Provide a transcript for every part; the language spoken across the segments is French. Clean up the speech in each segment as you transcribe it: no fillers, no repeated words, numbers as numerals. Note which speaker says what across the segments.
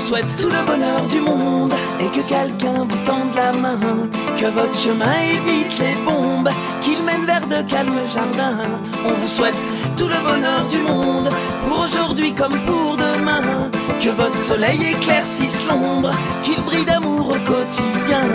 Speaker 1: souhaite tout le bonheur du monde et que quelqu'un vous tende la main, que votre chemin évite les bombes, qu'il mène vers de calmes jardins. On vous souhaite tout le bonheur du monde, pour aujourd'hui comme pour demain, que votre soleil éclaircisse l'ombre, qu'il brille d'amour au quotidien.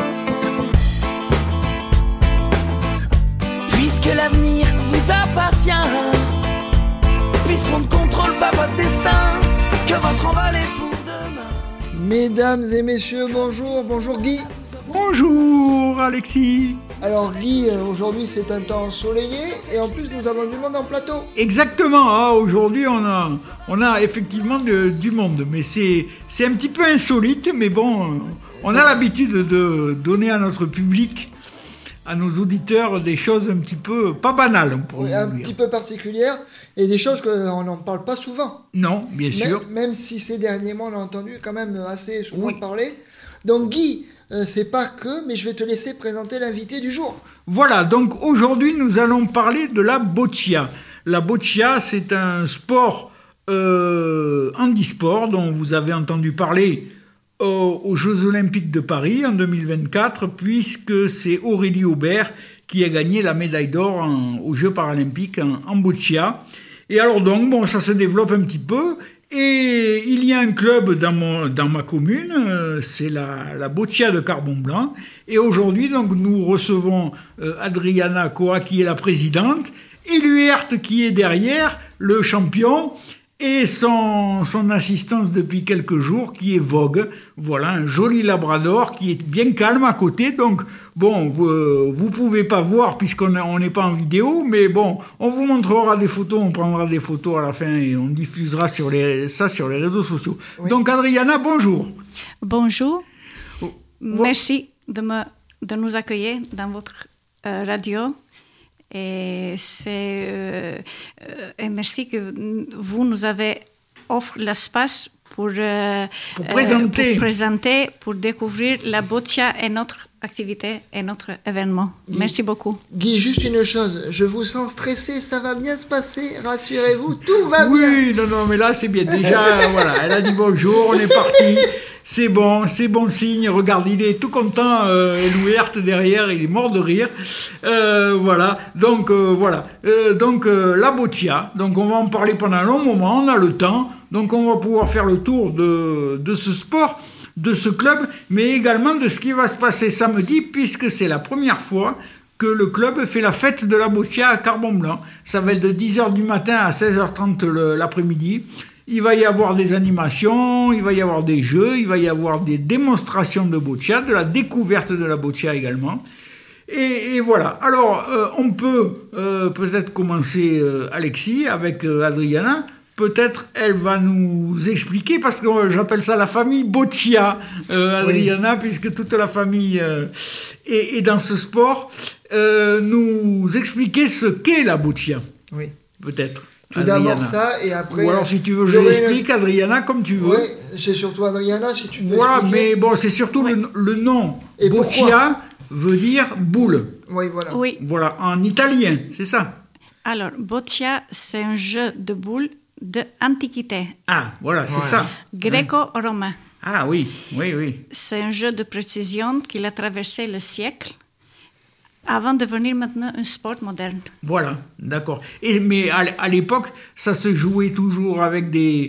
Speaker 1: Puisque l'avenir vous appartient, puisqu'on ne contrôle pas votre destin, que votre envol est pour demain.
Speaker 2: Mesdames et messieurs, bonjour, bonjour Guy.
Speaker 3: Bonjour Alexis.
Speaker 2: Alors Guy, aujourd'hui c'est un temps ensoleillé et en plus nous avons du monde en plateau.
Speaker 3: Exactement, hein, aujourd'hui on a effectivement du monde, mais c'est un petit peu insolite, mais bon, on a l'habitude de donner à notre public, à nos auditeurs, des choses un petit peu, pas banales, on pourrait dire.
Speaker 2: Un petit peu particulières et des choses qu'on n'en parle pas souvent.
Speaker 3: Non, bien sûr.
Speaker 2: Même si ces derniers mois on a entendu quand même assez souvent parler. Donc Guy, c'est pas que, mais je vais te laisser présenter l'invité du jour.
Speaker 3: Voilà, donc aujourd'hui nous allons parler de la boccia. La boccia, c'est un sport handisport dont vous avez entendu parler aux Jeux Olympiques de Paris en 2024, puisque c'est Aurélie Aubert qui a gagné la médaille d'or aux Jeux Paralympiques en boccia. Et alors donc, bon, ça se développe un petit peu. Et il y a un club dans ma commune, c'est la Boccia de Carbon-Blanc. Et aujourd'hui, donc, nous recevons Adriana Coa, qui est la présidente, et Luert, qui est derrière, le champion, et son assistance depuis quelques jours, qui est Vogue. Voilà, un joli labrador qui est bien calme à côté. Donc, bon, vous pouvez pas voir puisqu'on n'est pas en vidéo, mais bon, on vous montrera des photos, on prendra des photos à la fin et on diffusera ça sur les réseaux sociaux. Oui. Donc, Adriana, bonjour.
Speaker 4: Bonjour. Merci de nous accueillir dans votre radio. Et et merci que vous nous avez offert l'espace pour présenter, pour découvrir la boccia et notre activité et notre événement. Merci beaucoup.
Speaker 2: Guy, juste une chose, je vous sens stressé, ça va bien se passer, rassurez-vous, tout va bien.
Speaker 3: Oui, non, mais là c'est bien. Déjà, voilà, elle a dit bonjour, on est parti. C'est bon signe. Regarde, il est tout content. Louert derrière, il est mort de rire. Voilà. Donc la boccia. Donc on va en parler pendant un long moment. On a le temps. Donc on va pouvoir faire le tour de ce sport, de ce club, mais également de ce qui va se passer samedi, puisque c'est la première fois que le club fait la fête de la boccia à Carbon-Blanc. Ça va être de 10h du matin à 16h30 l'après-midi. Il va y avoir des animations, il va y avoir des jeux, il va y avoir des démonstrations de boccia, de la découverte de la boccia également. Et voilà. Alors, on peut peut-être commencer, Alexis, avec Adriana. Peut-être elle va nous expliquer, parce que j'appelle ça la famille Boccia, Adriana, puisque toute la famille est dans ce sport. Nous expliquer ce qu'est la boccia. Oui. Peut-être.
Speaker 2: Tout d'abord ça, et après...
Speaker 3: Ou alors si tu veux, je l'explique, Adriana, comme tu veux.
Speaker 2: Oui, c'est surtout Adriana, si tu veux
Speaker 3: voilà,
Speaker 2: expliquer.
Speaker 3: Mais bon, c'est surtout le nom.
Speaker 2: Et
Speaker 3: Boccia veut dire boule.
Speaker 2: Oui, voilà.
Speaker 4: Oui.
Speaker 3: Voilà, en italien, c'est ça.
Speaker 4: Alors, boccia, c'est un jeu de boules d'Antiquité.
Speaker 3: Ah, voilà, c'est ça.
Speaker 4: Gréco-romain.
Speaker 3: Ah oui.
Speaker 4: C'est un jeu de précision qui a traversé le siècle, avant de devenir maintenant un sport moderne. Voilà,
Speaker 3: d'accord. Mais à l'époque, ça se jouait toujours avec des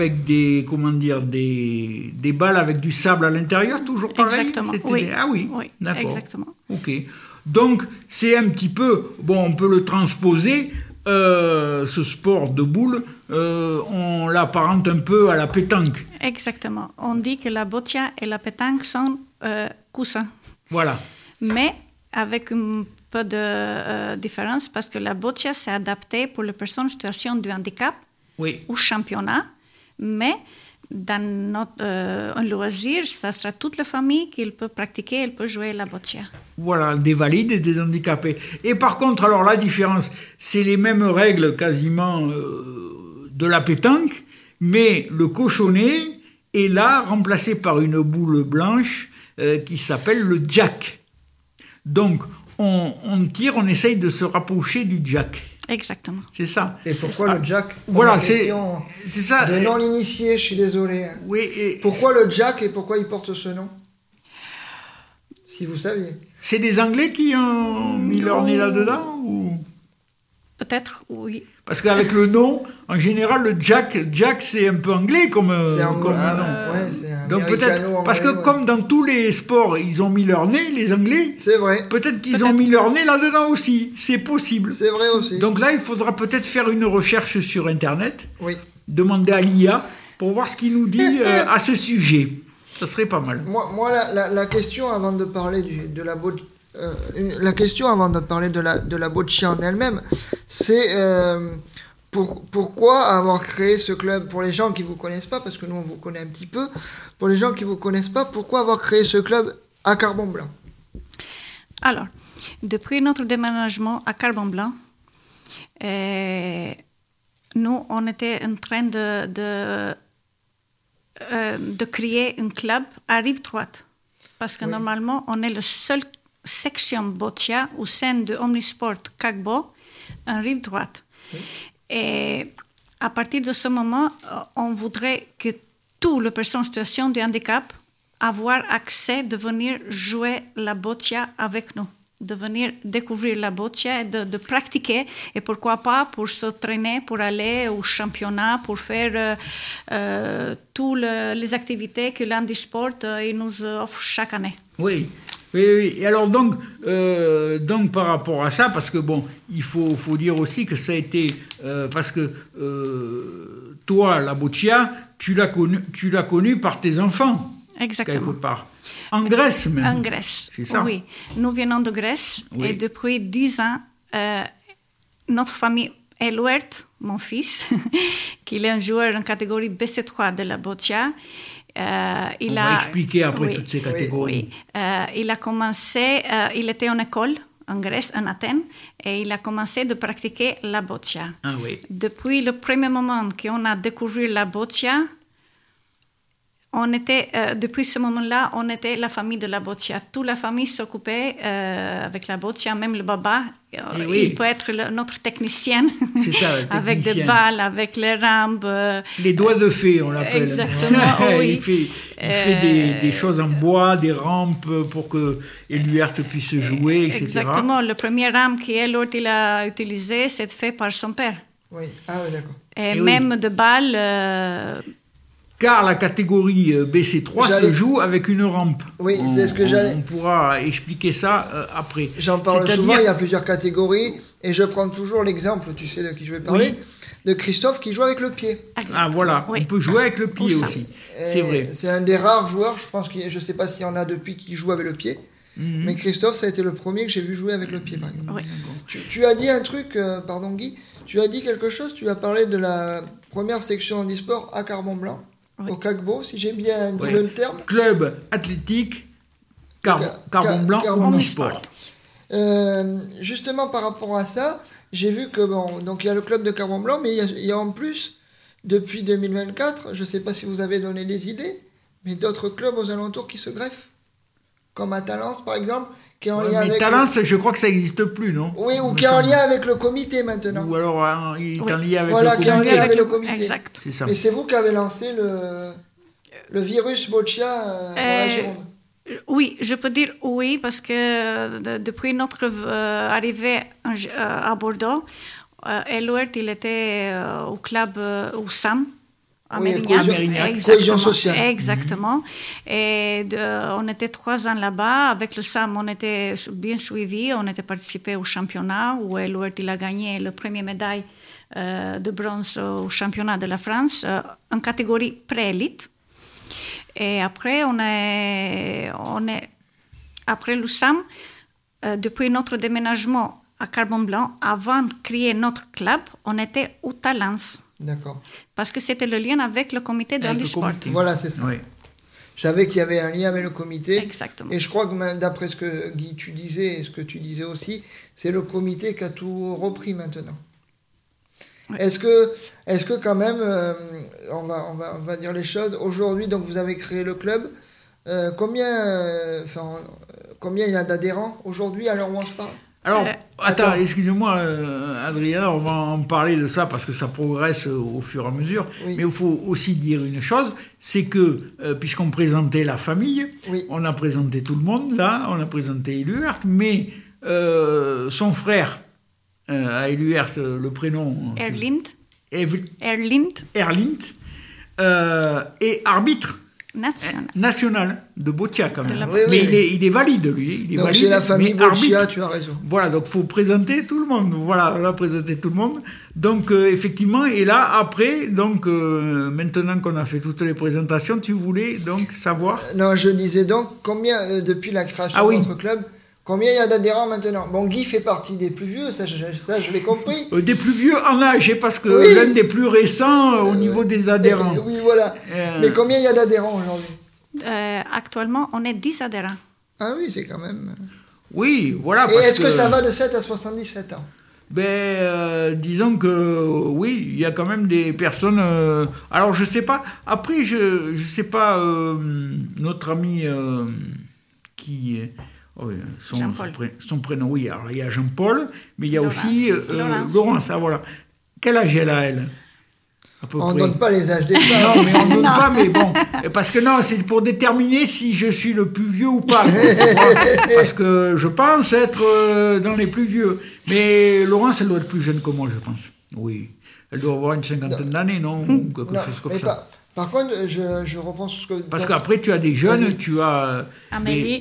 Speaker 3: balles avec du sable à l'intérieur, toujours pareil.
Speaker 4: Exactement.
Speaker 3: Ah oui, d'accord.
Speaker 4: Exactement.
Speaker 3: Ok. Donc c'est un petit peu, bon, on peut le transposer. Ce sport de boule, on l'apparente un peu à la pétanque.
Speaker 4: Exactement. On dit que la boccia et la pétanque sont coussins.
Speaker 3: Voilà.
Speaker 4: Mais avec un peu de différence, parce que la boccia s'est adaptée pour les personnes en situation de handicap ou championnat, mais dans notre un loisir, ça sera toute la famille qui peut pratiquer, elle peut jouer la boccia.
Speaker 3: Voilà, des valides et des handicapés. Et par contre, alors la différence, c'est les mêmes règles quasiment de la pétanque, mais le cochonnet est là remplacé par une boule blanche qui s'appelle le jack. Donc, on tire, on essaye de se rapprocher du jack.
Speaker 4: Exactement.
Speaker 3: C'est ça.
Speaker 2: Et pourquoi le Jack?
Speaker 3: Voilà, c'est ça.
Speaker 2: De non-initié, je suis désolé.
Speaker 3: Oui.
Speaker 2: Pourquoi le Jack et pourquoi il porte ce nom? Si vous saviez.
Speaker 3: C'est des Anglais qui ont mis leur nez là-dedans ou...
Speaker 4: Peut-être, oui.
Speaker 3: Parce qu'avec le nom, en général, le Jack c'est un peu anglais comme nom.
Speaker 2: Ouais, c'est
Speaker 3: donc peut-être, parce que comme dans tous les sports, ils ont mis leur nez, les Anglais.
Speaker 2: C'est vrai.
Speaker 3: Peut-être qu'ils ont mis leur nez là-dedans aussi. C'est possible.
Speaker 2: C'est vrai aussi.
Speaker 3: Donc là, il faudra peut-être faire une recherche sur Internet.
Speaker 2: Oui.
Speaker 3: Demander à l'IA pour voir ce qu'il nous dit à ce sujet. Ça serait pas mal.
Speaker 2: Moi la question avant de parler de la boccia, la question avant de parler de la boccia en elle-même, c'est pourquoi avoir créé ce club? Pour les gens qui vous connaissent pas, parce que nous on vous connaît un petit peu, pour les gens qui vous connaissent pas, pourquoi avoir créé ce club à Carbon-Blanc?
Speaker 4: Alors, depuis notre déménagement à Carbon-Blanc, nous on était en train de créer un club à Rive-Droite. Parce que normalement, on est le seul section boccia au sein de Omnisport Cagbo en Rive-Droite. Oui. Et à partir de ce moment, on voudrait que toutes les personnes en situation de handicap avoir accès de venir jouer la boccia avec nous, de venir découvrir la boccia et de pratiquer, et pourquoi pas pour s'entraîner, pour aller au championnat, pour faire toutes les activités que l'handisport nous offre chaque année.
Speaker 3: Oui. Et alors donc par rapport à ça, parce que bon, il faut dire aussi que ça a été parce que toi, la boccia, tu l'as connu par tes enfants.
Speaker 4: Exactement.
Speaker 3: Quelque part. En Grèce même.
Speaker 4: En Grèce,
Speaker 3: c'est ça.
Speaker 4: Oui. Nous venons de Grèce et depuis 10 ans, notre famille Eluert, mon fils, qui est un joueur en catégorie BC3 de la boccia. On
Speaker 3: va expliquer après toutes ces catégories.
Speaker 4: Il a commencé, il était en école en Grèce, en Athènes, et il a commencé de pratiquer la boccia.
Speaker 3: Ah, oui.
Speaker 4: Depuis le premier moment qu'on a découvert la boccia, depuis ce moment-là, on était la famille de la boccia. Toute la famille s'occupait avec la boccia, même le baba. Il peut être notre technicien.
Speaker 3: C'est ça, le technicien.
Speaker 4: Avec des balles, avec les rampes.
Speaker 3: Les doigts de fée, on l'appelle.
Speaker 4: Exactement, oui.
Speaker 3: Il fait des choses en bois, des rampes pour que Eluert puisse jouer, etc.
Speaker 4: Exactement. Le premier rampe qu'Eluert a utilisé, c'est fait par son père.
Speaker 2: Oui, d'accord.
Speaker 4: Et même de balles...
Speaker 3: Car la catégorie BC3 se joue avec une rampe.
Speaker 2: Oui, c'est ce que j'allais...
Speaker 3: On pourra expliquer ça après.
Speaker 2: J'en parle souvent, il y a plusieurs catégories, et je prends toujours l'exemple, tu sais de qui je vais parler, de Christophe qui joue avec le pied.
Speaker 3: Ah voilà, on peut jouer avec le pied aussi, c'est vrai.
Speaker 2: C'est un des rares joueurs, je ne sais pas s'il y en a depuis qui joue avec le pied, mais Christophe, ça a été le premier que j'ai vu jouer avec le pied, par exemple.
Speaker 4: Oui.
Speaker 2: Tu as dit un truc, pardon Guy, tu as dit quelque chose, tu as parlé de la première section handisport à Carbon-Blanc. Au Cagbo, si j'ai bien dit le terme.
Speaker 3: Club athlétique Carbon-Blanc Omnisport.
Speaker 2: Justement par rapport à ça, j'ai vu que donc il y a le club de Carbon-Blanc, mais il y a en plus, depuis 2024, je ne sais pas si vous avez donné des idées, mais d'autres clubs aux alentours qui se greffent. Comme à Talence, par exemple, qui est en lien avec...
Speaker 3: Talence, je crois que ça n'existe plus, non?
Speaker 2: Oui, ou qui est en lien avec le comité maintenant.
Speaker 3: Ou alors, il est en lien avec le comité.
Speaker 2: Voilà, qui est en lien avec le comité.
Speaker 4: Exact.
Speaker 3: C'est ça.
Speaker 2: Mais c'est vous qui avez lancé le virus boccia dans la Gironde.
Speaker 4: Oui, je peux dire oui, parce que depuis notre arrivée à Bordeaux, Eluert, il était au club au SAM, à Mérignac.
Speaker 2: Cohésion sociale.
Speaker 4: Exactement. Et on était 3 ans là-bas. Avec le SAM, on était bien suivis. On était participé au championnat où Eluert il a gagné la première médaille de bronze au championnat de la France en catégorie pré-élite. Et après, après le SAM, depuis notre déménagement à Carbon-Blanc, avant de créer notre club, on était au Talence.
Speaker 2: D'accord.
Speaker 4: Parce que c'était le lien avec le comité de handisport.
Speaker 2: Voilà, c'est ça.
Speaker 3: Oui.
Speaker 2: Je savais qu'il y avait un lien avec le comité.
Speaker 4: Exactement.
Speaker 2: Et je crois que d'après ce que Guy tu disais et ce que tu disais aussi, c'est le comité qui a tout repris maintenant. Oui. Est-ce que quand même, on va dire les choses, aujourd'hui, donc vous avez créé le club, combien il y a d'adhérents aujourd'hui à l'heure où on se parle?
Speaker 3: Alors, attends, excusez-moi, Adriana, on va en parler de ça parce que ça progresse au fur et à mesure. Oui. Mais il faut aussi dire une chose, c'est que, puisqu'on présentait la famille, on a présenté tout le monde, là, on a présenté Éluert, mais son frère a Éluert le prénom...
Speaker 4: Erlind.
Speaker 3: Erlind. Et arbitre national de Boccia quand même. Mais il est valide, lui. Il est
Speaker 2: donc
Speaker 3: valide,
Speaker 2: c'est la famille Boccia, tu as raison.
Speaker 3: Voilà, donc il faut présenter tout le monde. Voilà, on a présenté tout le monde. Donc effectivement, et là, après, donc maintenant qu'on a fait toutes les présentations, tu voulais donc savoir...
Speaker 2: Non, je disais donc, combien, depuis la création de notre club, combien il y a d'adhérents maintenant? Bon, Guy fait partie des plus vieux, ça je l'ai compris.
Speaker 3: Des plus vieux en âge, parce que l'un des plus récents au niveau des adhérents.
Speaker 2: Oui, voilà. Mais combien il y a d'adhérents aujourd'hui?
Speaker 4: Actuellement, on est 10 adhérents.
Speaker 2: Ah oui, c'est quand même...
Speaker 3: Oui, voilà.
Speaker 2: Et est-ce que ça va de 7 à 77 ans?
Speaker 3: Disons que oui, il y a quand même des personnes... alors, je sais pas. Après, je sais pas, notre ami qui... son prénom, oui. Alors, il y a Jean-Paul, mais il y a aussi Laurence. Ah, voilà. Quel âge elle a, elle?
Speaker 2: On ne donne pas les âges des femmes.
Speaker 3: Non, mais on ne donne pas, mais bon. Parce que non, c'est pour déterminer si je suis le plus vieux ou pas. Parce que je pense être dans les plus vieux. Mais Laurence, elle doit être plus jeune que moi, je pense. Oui. Elle doit avoir une cinquantaine d'années, non? Quelque chose comme ça.
Speaker 2: Par contre, je reprends sur ce que...
Speaker 3: Parce qu'après, tu as des jeunes, tu as...
Speaker 4: Amélie,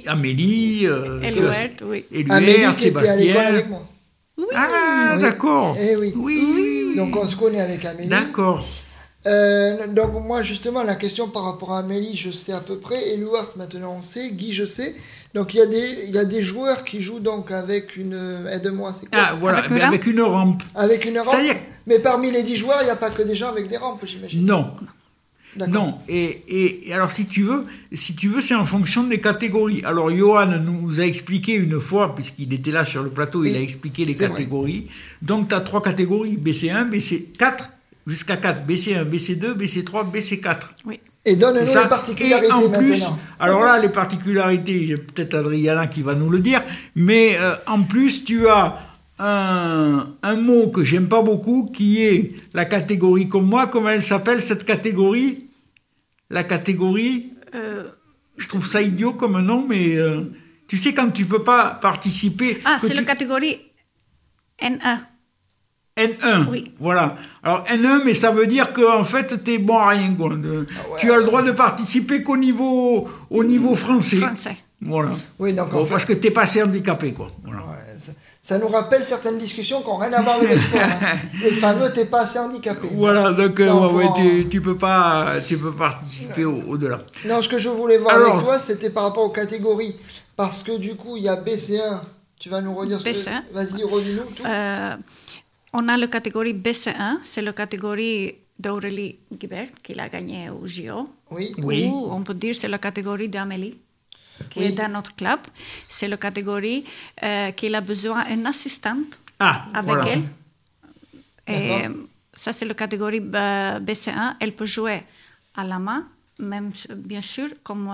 Speaker 3: Éluert,
Speaker 2: Sébastien. Qui était à l'école avec moi.
Speaker 3: Oui. Ah, d'accord.
Speaker 2: Oui. Donc, on se connaît avec Amélie.
Speaker 3: D'accord.
Speaker 2: Donc, moi, justement, la question par rapport à Amélie, je sais à peu près. Éluard, maintenant, on sait. Guy, je sais. Donc, il y a des joueurs qui jouent donc avec une... Aide-moi, c'est quoi?
Speaker 3: Ah, voilà, avec une rampe.
Speaker 2: Avec une rampe.
Speaker 3: C'est-à-dire...
Speaker 2: Mais parmi les 10 joueurs, il n'y a pas que des gens avec des rampes, j'imagine.
Speaker 3: Non.
Speaker 2: D'accord.
Speaker 3: Non, et alors si tu veux, c'est en fonction des catégories. Alors Johan nous a expliqué une fois, puisqu'il était là sur le plateau, il a expliqué les catégories. Vrai. Donc tu as 3 catégories, BC1, BC4, jusqu'à 4, BC1, BC2, BC3, BC4.
Speaker 4: Oui.
Speaker 2: Et donne-nous les particularités maintenant.
Speaker 3: Alors là, les particularités, j'ai peut-être Adriana qui va nous le dire, mais en plus tu as un mot que j'aime pas beaucoup, qui est la catégorie comme moi. Comment elle s'appelle cette catégorie? La catégorie, je trouve ça idiot comme nom, mais tu sais, quand tu peux pas participer...
Speaker 4: Ah, c'est la catégorie N1.
Speaker 3: N1, oui. Voilà. Alors N1, mais ça veut dire qu'en fait, t'es bon à rien, quoi. Tu as le droit de participer qu'au niveau français. Voilà.
Speaker 2: Oui, donc
Speaker 3: en fait... Parce que t'es pas assez handicapé, quoi. Voilà.
Speaker 2: Ouais, ça nous rappelle certaines discussions qui n'ont rien à voir avec le sport. Hein. Les fameux, t'es pas assez handicapé.
Speaker 3: Voilà, donc tu peux pas participer au-delà.
Speaker 2: Non, ce que je voulais voir avec toi, c'était par rapport aux catégories. Parce que du coup, il y a BC1. Tu vas nous redire ce
Speaker 4: BC1.
Speaker 2: que... Vas-y, redis-nous tout.
Speaker 4: On a la catégorie BC1, c'est la catégorie d'Aurélie Guibert, qui a gagné au JO.
Speaker 2: Oui.
Speaker 4: Ou on peut dire c'est la catégorie d'Amélie, qui est dans notre club. C'est la catégorie qu'il a besoin d'une assistante avec elle. Et ça, c'est la catégorie BC1. Elle peut jouer à la main, même bien sûr, comme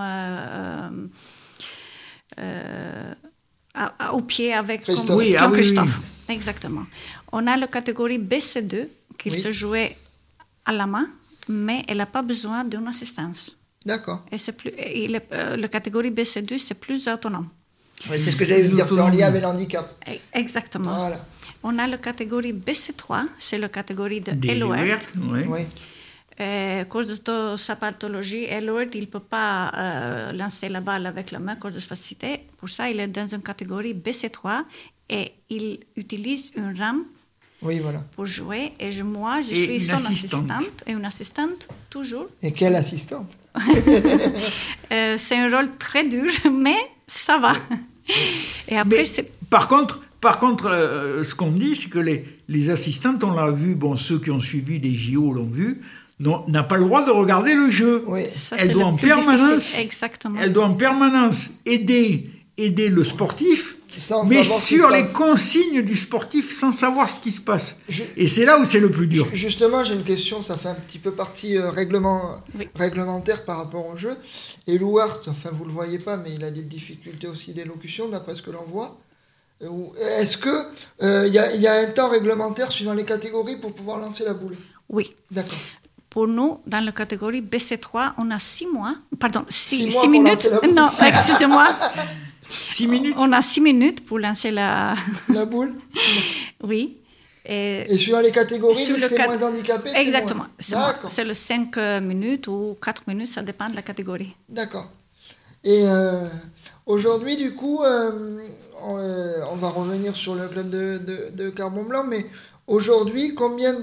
Speaker 4: au pied avec
Speaker 2: Christophe.
Speaker 4: Comme Christophe. Oui. Exactement. On a la catégorie BC2, qui se jouait à la main, mais elle n'a pas besoin d'une assistance.
Speaker 2: D'accord.
Speaker 4: Et la catégorie BC2, c'est plus autonome.
Speaker 2: Oui, c'est ce que j'allais vous dire, c'est en lien avec l'handicap.
Speaker 4: Exactement.
Speaker 2: Voilà.
Speaker 4: On a la catégorie BC3, c'est la catégorie de Eloert.
Speaker 2: Oui.
Speaker 4: À cause de sa pathologie, Eloert, il ne peut pas lancer la balle avec la main à cause de spasticité. Pour ça, il est dans une catégorie BC3 et il utilise une rame pour jouer. Et moi, je suis son assistante. Et une assistante, toujours.
Speaker 2: Et quelle assistante?
Speaker 4: C'est un rôle très dur, mais ça va. Et après,
Speaker 3: par contre, ce qu'on dit, c'est que les assistantes, on l'a vu, ceux qui ont suivi les JO l'ont vu, n'a pas le droit de regarder le jeu.
Speaker 2: Oui.
Speaker 4: Ça,
Speaker 3: elle doit en permanence,
Speaker 4: exactement.
Speaker 3: Elle doit en permanence aider le sportif, mais sur les consignes du sportif, sans savoir ce qui se passe. Et c'est là où c'est le plus dur.
Speaker 2: Justement, j'ai une question, ça fait un petit peu partie réglementaire par rapport au jeu. Et Louart, vous ne le voyez pas, mais il a des difficultés aussi d'élocution, d'après ce que l'on voit. Est-ce que y a un temps réglementaire suivant les catégories pour pouvoir lancer la boule?
Speaker 4: Oui.
Speaker 2: D'accord.
Speaker 4: Pour nous, dans la catégorie BC3, on a 6 mois. Pardon, 6
Speaker 2: minutes.
Speaker 4: Non, excusez-moi.
Speaker 3: 6 minutes.
Speaker 4: On a 6 minutes pour lancer la
Speaker 2: boule.
Speaker 4: Oui.
Speaker 2: Et suivant les catégories, vu que c'est moins handicapé,
Speaker 4: exactement.
Speaker 2: C'est moins. D'accord.
Speaker 4: C'est le 5 minutes ou 4 minutes, ça dépend de la catégorie.
Speaker 2: D'accord. Et aujourd'hui, du coup, on va revenir sur le club de Carbon Blanc, mais aujourd'hui, combien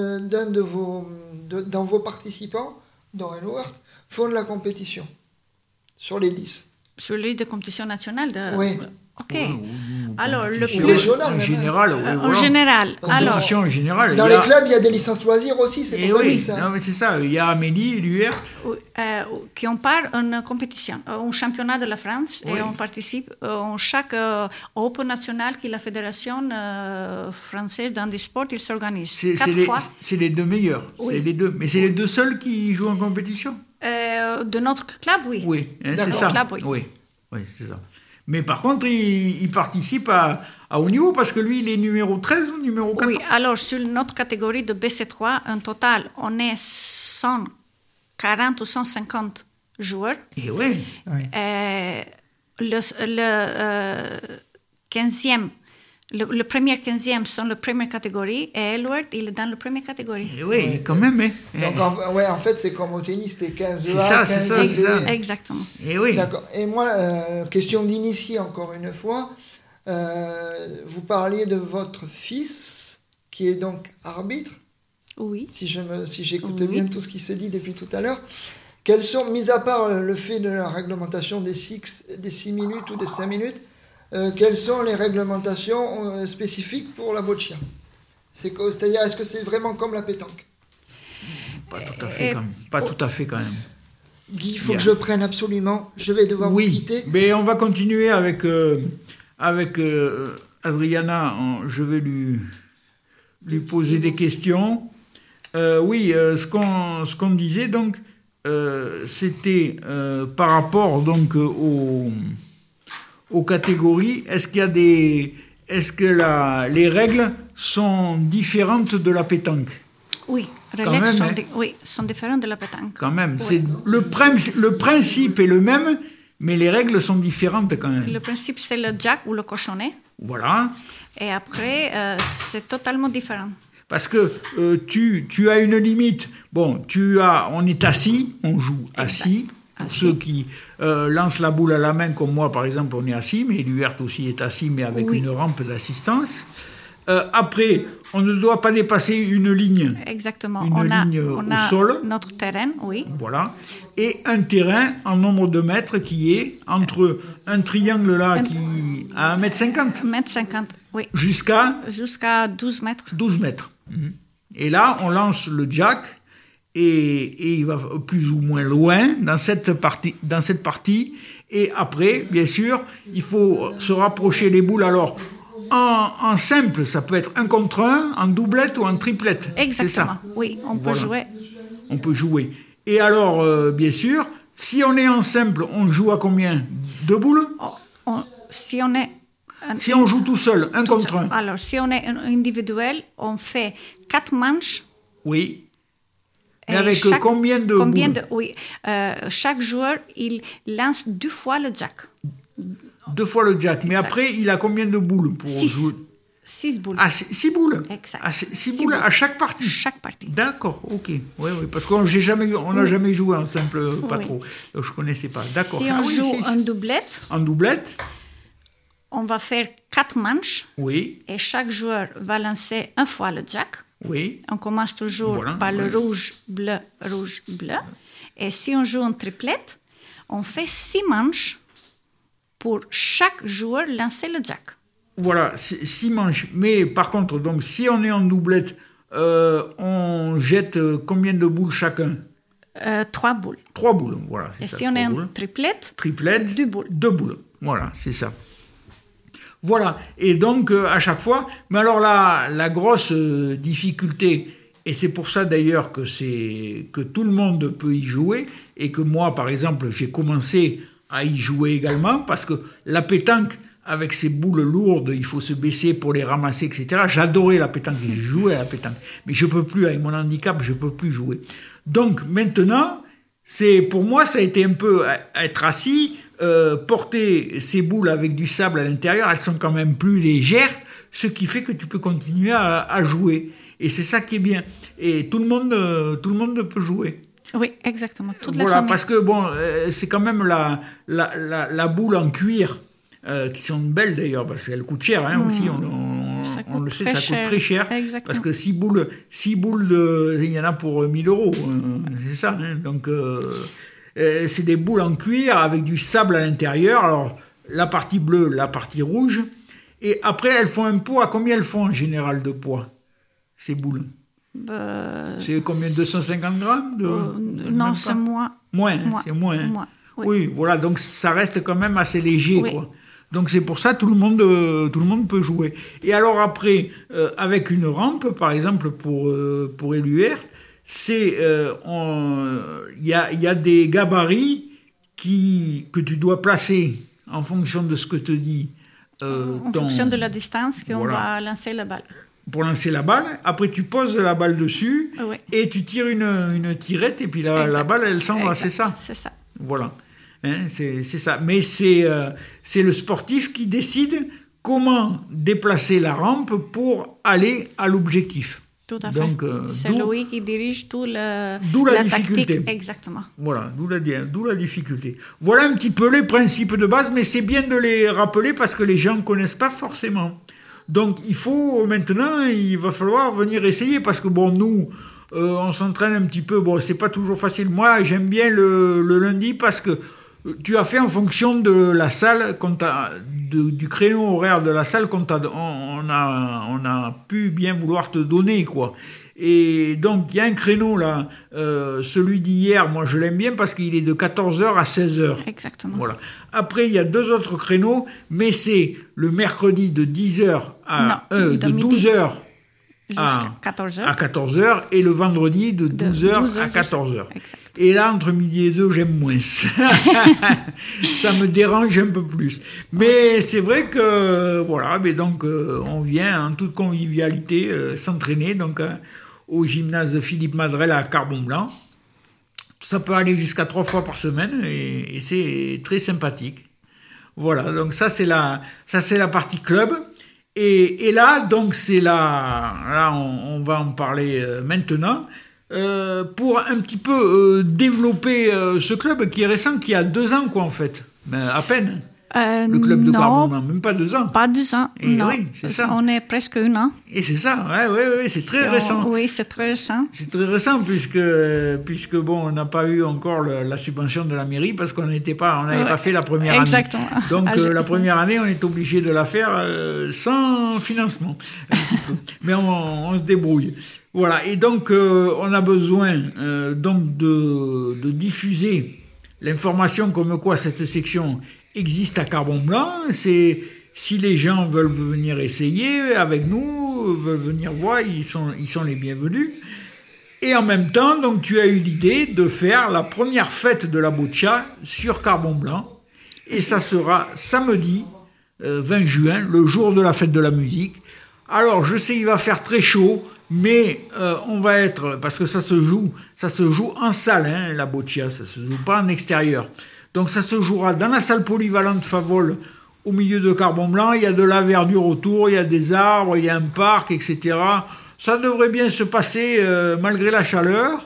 Speaker 2: dans vos participants, dont Elouert, font de la compétition sur les 10?
Speaker 4: Sur les listes de compétition nationale
Speaker 2: Oui.
Speaker 4: Ok. Alors, le plus...
Speaker 3: En général, oui,
Speaker 4: en général.
Speaker 3: Alors, en général,
Speaker 2: dans les clubs, il y a des licences loisirs aussi, c'est pour ça que je dis ça.
Speaker 3: Non, mais c'est ça. Il y a Amélie et Luert.
Speaker 4: Qui ont part en compétition, un championnat de la France, et on participe en chaque Open national que la Fédération française dans des sports, il s'organise.
Speaker 3: C'est les deux meilleurs.
Speaker 4: Oui.
Speaker 3: C'est les deux. Mais c'est les deux seuls qui jouent en compétition.
Speaker 4: De notre club, oui.
Speaker 3: Oui, c'est ça.
Speaker 4: Club,
Speaker 3: oui, c'est ça. Mais par contre, il participe à haut niveau parce que lui, il est numéro 13 ou numéro 14.
Speaker 4: Oui, alors sur notre catégorie de BC3, en total, on est 140 ou 150 joueurs.
Speaker 3: Et oui.
Speaker 4: Le 15e, le premier 15e sont la première catégorie et Elouert, il est dans la première catégorie.
Speaker 3: Et oui, quand même.
Speaker 2: Donc, en fait, c'est comme au tennis, t'es 15
Speaker 3: c'est ça.
Speaker 4: Exactement.
Speaker 3: Et oui.
Speaker 2: D'accord. Et moi, question d'initié, encore une fois, vous parliez de votre fils, qui est donc arbitre.
Speaker 4: Oui.
Speaker 2: Si j'écoute bien tout ce qui se dit depuis tout à l'heure. Quelles sont, mis à part le fait de la réglementation des 6 minutes ou des 5 minutes, quelles sont les réglementations spécifiques pour la boccia? C'est-à-dire, est-ce que c'est vraiment comme la pétanque?
Speaker 3: Pas tout à fait quand même.
Speaker 2: Guy, il faut que je prenne absolument. Je vais devoir vous quitter.
Speaker 3: Mais on va continuer avec Adriana. Je vais lui poser des questions. Ce qu'on disait donc, c'était par rapport donc aux catégories. Est-ce que les règles sont différentes de la pétanque?
Speaker 4: Oui, les règles sont différentes de la pétanque.
Speaker 3: Quand même, c'est le principe est le même, mais les règles sont différentes quand même.
Speaker 4: Le principe, c'est le jack ou le cochonnet.
Speaker 3: Voilà. Et
Speaker 4: après, c'est totalement différent.
Speaker 3: Parce que tu as une limite. Bon, on est assis, on joue assis. Pour ceux qui lancent la boule à la main, comme moi par exemple, on est assis, mais Luert aussi est assis, mais avec une rampe d'assistance. Après, on ne doit pas dépasser une ligne.
Speaker 4: Exactement.
Speaker 3: On au sol.
Speaker 4: Notre terrain, oui.
Speaker 3: Voilà. Et un terrain en nombre de mètres qui est entre un triangle là qui à 1,50 m.
Speaker 4: 1,50 m, oui.
Speaker 3: Jusqu'à
Speaker 4: 12 mètres.
Speaker 3: 12 mètres. Et là, on lance le jack. Et il va plus ou moins loin dans cette partie. Et après, bien sûr, il faut se rapprocher les boules. Alors, en simple, ça peut être 1 contre 1, en doublette ou en triplette.
Speaker 4: Exactement,
Speaker 3: c'est ça.
Speaker 4: Oui, on peut jouer.
Speaker 3: On peut jouer. Et alors, bien sûr, si on est en simple, on joue à combien? 2 boules?
Speaker 4: Si on
Speaker 3: joue tout seul, 1 contre 1.
Speaker 4: Alors, si on est individuel, on fait 4 manches.
Speaker 3: Oui. Mais avec combien de boules?
Speaker 4: Chaque joueur, il lance 2 fois le jack.
Speaker 3: 2 fois le jack. Mais après, il a combien de boules pour jouer?
Speaker 4: 6 boules.
Speaker 3: 6 boules?
Speaker 4: Exact.
Speaker 3: 6 boules à chaque partie?
Speaker 4: Chaque partie.
Speaker 3: D'accord, ok. Oui, parce qu'on n'a jamais joué en simple, pas trop. Donc, je ne connaissais pas. D'accord.
Speaker 4: Si on joue en doublette.
Speaker 3: En doublette?
Speaker 4: On va faire 4 manches.
Speaker 3: Oui.
Speaker 4: Et chaque joueur va lancer 1 fois le jack.
Speaker 3: Oui.
Speaker 4: On commence toujours par le rouge, bleu, rouge, bleu. Et si on joue en triplette, on fait 6 manches pour chaque joueur lancer le jack.
Speaker 3: Voilà, 6 manches. Mais par contre, donc, si on est en doublette, on jette combien de boules chacun?
Speaker 4: 3 boules.
Speaker 3: 3 boules, voilà.
Speaker 4: Et ça, si on est en triplette,
Speaker 3: 2 boules. 2 boules, voilà, c'est ça. Voilà, et donc à chaque fois, mais alors la grosse difficulté, et c'est pour ça d'ailleurs que tout le monde peut y jouer, et que moi par exemple j'ai commencé à y jouer également, parce que la pétanque, avec ces boules lourdes, il faut se baisser pour les ramasser, etc. J'adorais la pétanque, j'ai joué à la pétanque. Mais je ne peux plus, avec mon handicap, je ne peux plus jouer. Donc maintenant, pour moi, ça a été un peu être assis, porter ces boules avec du sable à l'intérieur, elles sont quand même plus légères, ce qui fait que tu peux continuer à jouer. Et c'est ça qui est bien. Et tout le monde peut jouer.
Speaker 4: Oui, exactement.
Speaker 3: Voilà, parce que bon, c'est quand même la boule en cuir, qui sont belles d'ailleurs, parce qu'elles coûtent cher aussi, on le sait, ça coûte très cher. Exactement. Parce que 6 boules, il y en a pour 1 000 €, c'est ça. Donc, c'est des boules en cuir avec du sable à l'intérieur, alors la partie bleue, la partie rouge, et après elles font un poids. Combien elles font en général de poids, ces boules? C'est combien, 250 grammes
Speaker 4: non, c'est moins.
Speaker 3: C'est moins. Oui, voilà, donc ça reste quand même assez léger, quoi. Donc c'est pour ça tout le monde peut jouer. Et alors après, avec une rampe, par exemple pour Éluert, il y a des gabarits que tu dois placer en fonction de ce que te dit.
Speaker 4: En fonction de la distance qu'on va lancer la balle.
Speaker 3: Pour lancer la balle, après tu poses la balle dessus et tu tires une tirette et puis la balle elle s'en va, c'est ça.
Speaker 4: C'est ça.
Speaker 3: Voilà, c'est ça. Mais c'est le sportif qui décide comment déplacer la rampe pour aller à l'objectif.
Speaker 4: Tout à fait. Donc, c'est lui qui dirige d'où la
Speaker 3: difficulté.
Speaker 4: Tactique. Exactement.
Speaker 3: Voilà, d'où la difficulté. Voilà un petit peu les principes de base, mais c'est bien de les rappeler parce que les gens ne connaissent pas forcément. Donc il va falloir venir essayer parce que bon, nous, on s'entraîne un petit peu. Bon, c'est pas toujours facile. Moi, j'aime bien le lundi parce que tu as fait en fonction de la salle, du créneau horaire de la salle qu'on on a pu bien vouloir te donner, quoi. Et donc, il y a un créneau là, celui d'hier, moi je l'aime bien parce qu'il est de 14h à 16h.
Speaker 4: Exactement.
Speaker 3: Voilà. Après, il y a 2 autres créneaux, mais c'est le mercredi de 10h de 12h à 14h et le vendredi de 12h à 14h. Et là, entre midi et 2, j'aime moins. Ça me dérange un peu plus. Mais c'est vrai que, voilà, mais donc, on vient en toute convivialité s'entraîner donc, au gymnase Philippe Madrel à Carbon-Blanc. Ça peut aller jusqu'à 3 fois par semaine et c'est très sympathique. Voilà, donc ça c'est la partie club. Et là, donc, là, on va en parler maintenant, pour un petit peu développer ce club qui est récent, qui a 2 ans, quoi, en fait, à peine. Le club de Carbon-Blanc, même pas 2 ans.
Speaker 4: Pas 2 ans,
Speaker 3: et
Speaker 4: non.
Speaker 3: Oui, c'est ça.
Speaker 4: On est presque 1 an.
Speaker 3: Et c'est ça, ouais, c'est très récent.
Speaker 4: Oui, c'est très récent.
Speaker 3: C'est très récent puisque bon, on n'a pas eu encore la subvention de la mairie parce qu'on n'avait pas fait la première année.
Speaker 4: Exactement.
Speaker 3: Donc la première année, on est obligé de la faire sans financement, un petit peu. Mais on se débrouille. Voilà, et donc on a besoin donc de diffuser l'information comme quoi cette section existe à Carbon-Blanc. Si les gens veulent venir essayer avec nous, veulent venir voir, ils sont les bienvenus. Et en même temps, donc, tu as eu l'idée de faire la première fête de la boccia sur Carbon-Blanc. Et ça sera samedi 20 juin, le jour de la fête de la musique. Alors, je sais, il va faire très chaud, mais on va être... Parce que ça se joue en salle, la boccia, ça se joue pas en extérieur. Donc ça se jouera dans la salle polyvalente Favol, au milieu de Carbon-Blanc. Il y a de la verdure autour, il y a des arbres, il y a un parc, etc. Ça devrait bien se passer malgré la chaleur.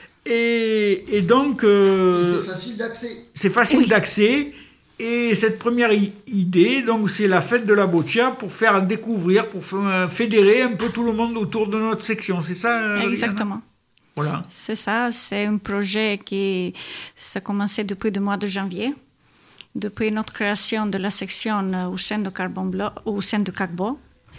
Speaker 3: Et donc...
Speaker 2: c'est facile d'accès.
Speaker 3: C'est facile d'accès. Et cette première idée, donc, c'est la fête de la boccia pour faire découvrir, pour fédérer un peu tout le monde autour de notre section. C'est ça,
Speaker 4: Exactement.
Speaker 3: Voilà.
Speaker 4: C'est ça, c'est un projet qui s'est commencé depuis le mois de janvier, depuis notre création de la section au sein de Carbon-Blanc, au sein de CACBO.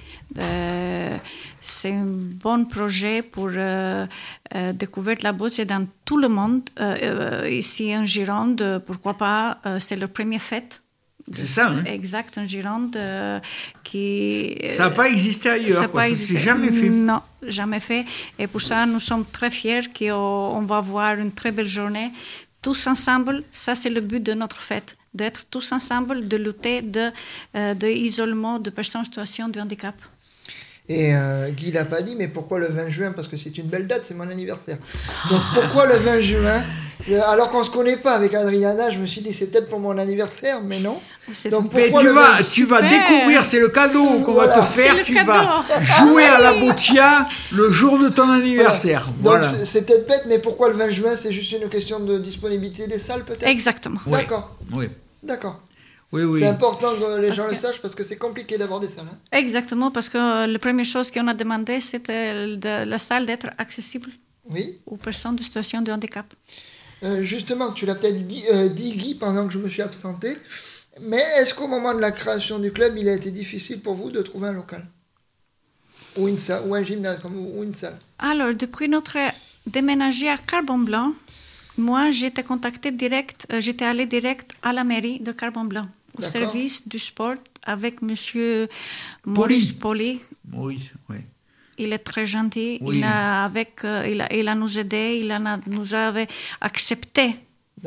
Speaker 4: C'est un bon projet pour découvrir la boccia dans tout le monde. Ici en Gironde, pourquoi pas, c'est la première fête.
Speaker 3: C'est ça, hein?
Speaker 4: Exact, en Gironde, qui...
Speaker 3: Ça n'a pas existé ailleurs, quoi. Ça ne s'est jamais fait.
Speaker 4: Non, jamais fait. Et pour ça, nous sommes très fiers qu'on va avoir une très belle journée. Tous ensemble, ça c'est le but de notre fête, d'être tous ensemble, de lutter de l'isolement de personnes en situation de handicap.
Speaker 2: Et Guy l'a pas dit, mais pourquoi le 20 juin? Parce que c'est une belle date, c'est mon anniversaire. Donc pourquoi le 20 juin? Alors qu'on se connaît pas avec Adriana, je me suis dit c'est peut-être pour mon anniversaire, mais non.
Speaker 3: Donc tu vas découvrir, c'est le cadeau qu'on va te faire. Tu vas jouer à la boccia le jour de ton anniversaire.
Speaker 2: Voilà. Donc c'est peut-être bête, mais pourquoi le 20 juin? C'est juste une question de disponibilité des salles, peut-être?
Speaker 4: Exactement.
Speaker 2: D'accord.
Speaker 3: Oui.
Speaker 2: D'accord.
Speaker 3: Oui.
Speaker 2: C'est important que les gens le sachent parce que c'est compliqué d'avoir des salles. Hein.
Speaker 4: Exactement, parce que la première chose qu'on a demandé, c'était la salle d'être accessible aux personnes de situation de handicap.
Speaker 2: Justement, tu l'as peut-être dit, Guy, pendant que je me suis absenté, mais est-ce qu'au moment de la création du club, il a été difficile pour vous de trouver un local? Ou une salle, ou un gymnase, ou une salle?
Speaker 4: Alors, depuis notre déménagement à Carbon-Blanc, moi, j'étais allée direct à la mairie de Carbon-Blanc, au service du sport, avec monsieur Maurice Poli.
Speaker 3: Maurice, oui.
Speaker 4: Il est très gentil.
Speaker 3: Oui.
Speaker 4: Il a nous aidé. Nous avait accepté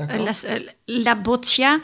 Speaker 4: la boccia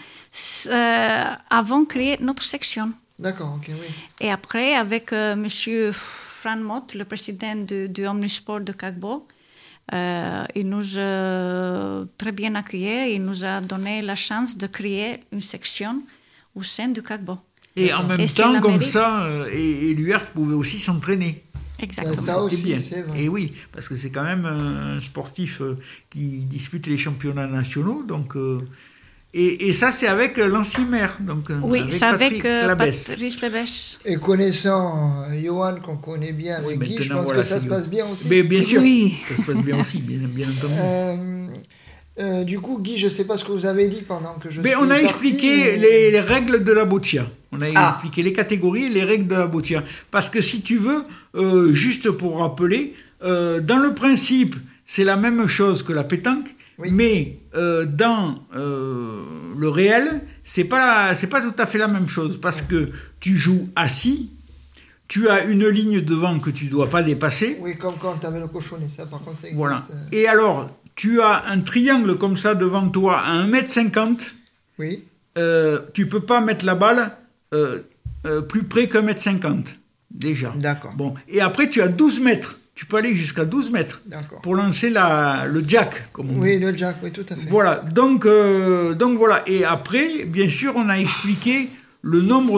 Speaker 4: avant de créer notre section.
Speaker 2: D'accord, ok, oui.
Speaker 4: Et après, avec monsieur Fran Mott, le président du Omnisport de Cagbo, il nous a très bien accueillis. Il nous a donné la chance de créer une section au sein du Cagbo.
Speaker 3: Et en même temps, comme ça, et l'UERT pouvait aussi s'entraîner.
Speaker 4: Exactement.
Speaker 2: Ça aussi,
Speaker 3: bien.
Speaker 2: c'est vrai.
Speaker 3: Et oui, parce que c'est quand même un sportif qui dispute les championnats nationaux. Donc, et ça, c'est avec l'ancien maire. Donc,
Speaker 4: oui, c'est avec
Speaker 3: Patrice
Speaker 4: Labesse.
Speaker 2: Et connaissant Johan, qu'on connaît bien avec Guy, je pense que ça se passe bien aussi.
Speaker 3: Mais bien sûr,
Speaker 4: oui.
Speaker 3: Ça se passe bien aussi, bien entendu.
Speaker 2: Du coup, Guy, je ne sais pas ce que vous avez dit pendant que je suis
Speaker 3: on a
Speaker 2: parti,
Speaker 3: expliqué les règles de la boccia. On a expliqué les catégories et les règles de la boccia. Parce que si tu veux, juste pour rappeler, dans le principe, c'est la même chose que la pétanque, mais dans le réel, c'est pas tout à fait la même chose. Parce que tu joues assis, tu as une ligne devant que tu ne dois pas dépasser.
Speaker 2: Oui, comme quand tu avais le cochonnet, ça par contre, ça existe.
Speaker 3: Voilà. Et alors, tu as un triangle comme ça devant toi à 1m50.
Speaker 2: Oui.
Speaker 3: Tu ne peux pas mettre la balle plus près qu'1m50, déjà.
Speaker 2: D'accord.
Speaker 3: Bon. Et après, tu as 12 mètres. Tu peux aller jusqu'à 12 mètres.
Speaker 2: D'accord.
Speaker 3: Pour lancer le jack, comme on dit.
Speaker 2: Oui, le jack, oui, tout à fait.
Speaker 3: Voilà. Donc voilà. Et après, bien sûr, on a expliqué le nombre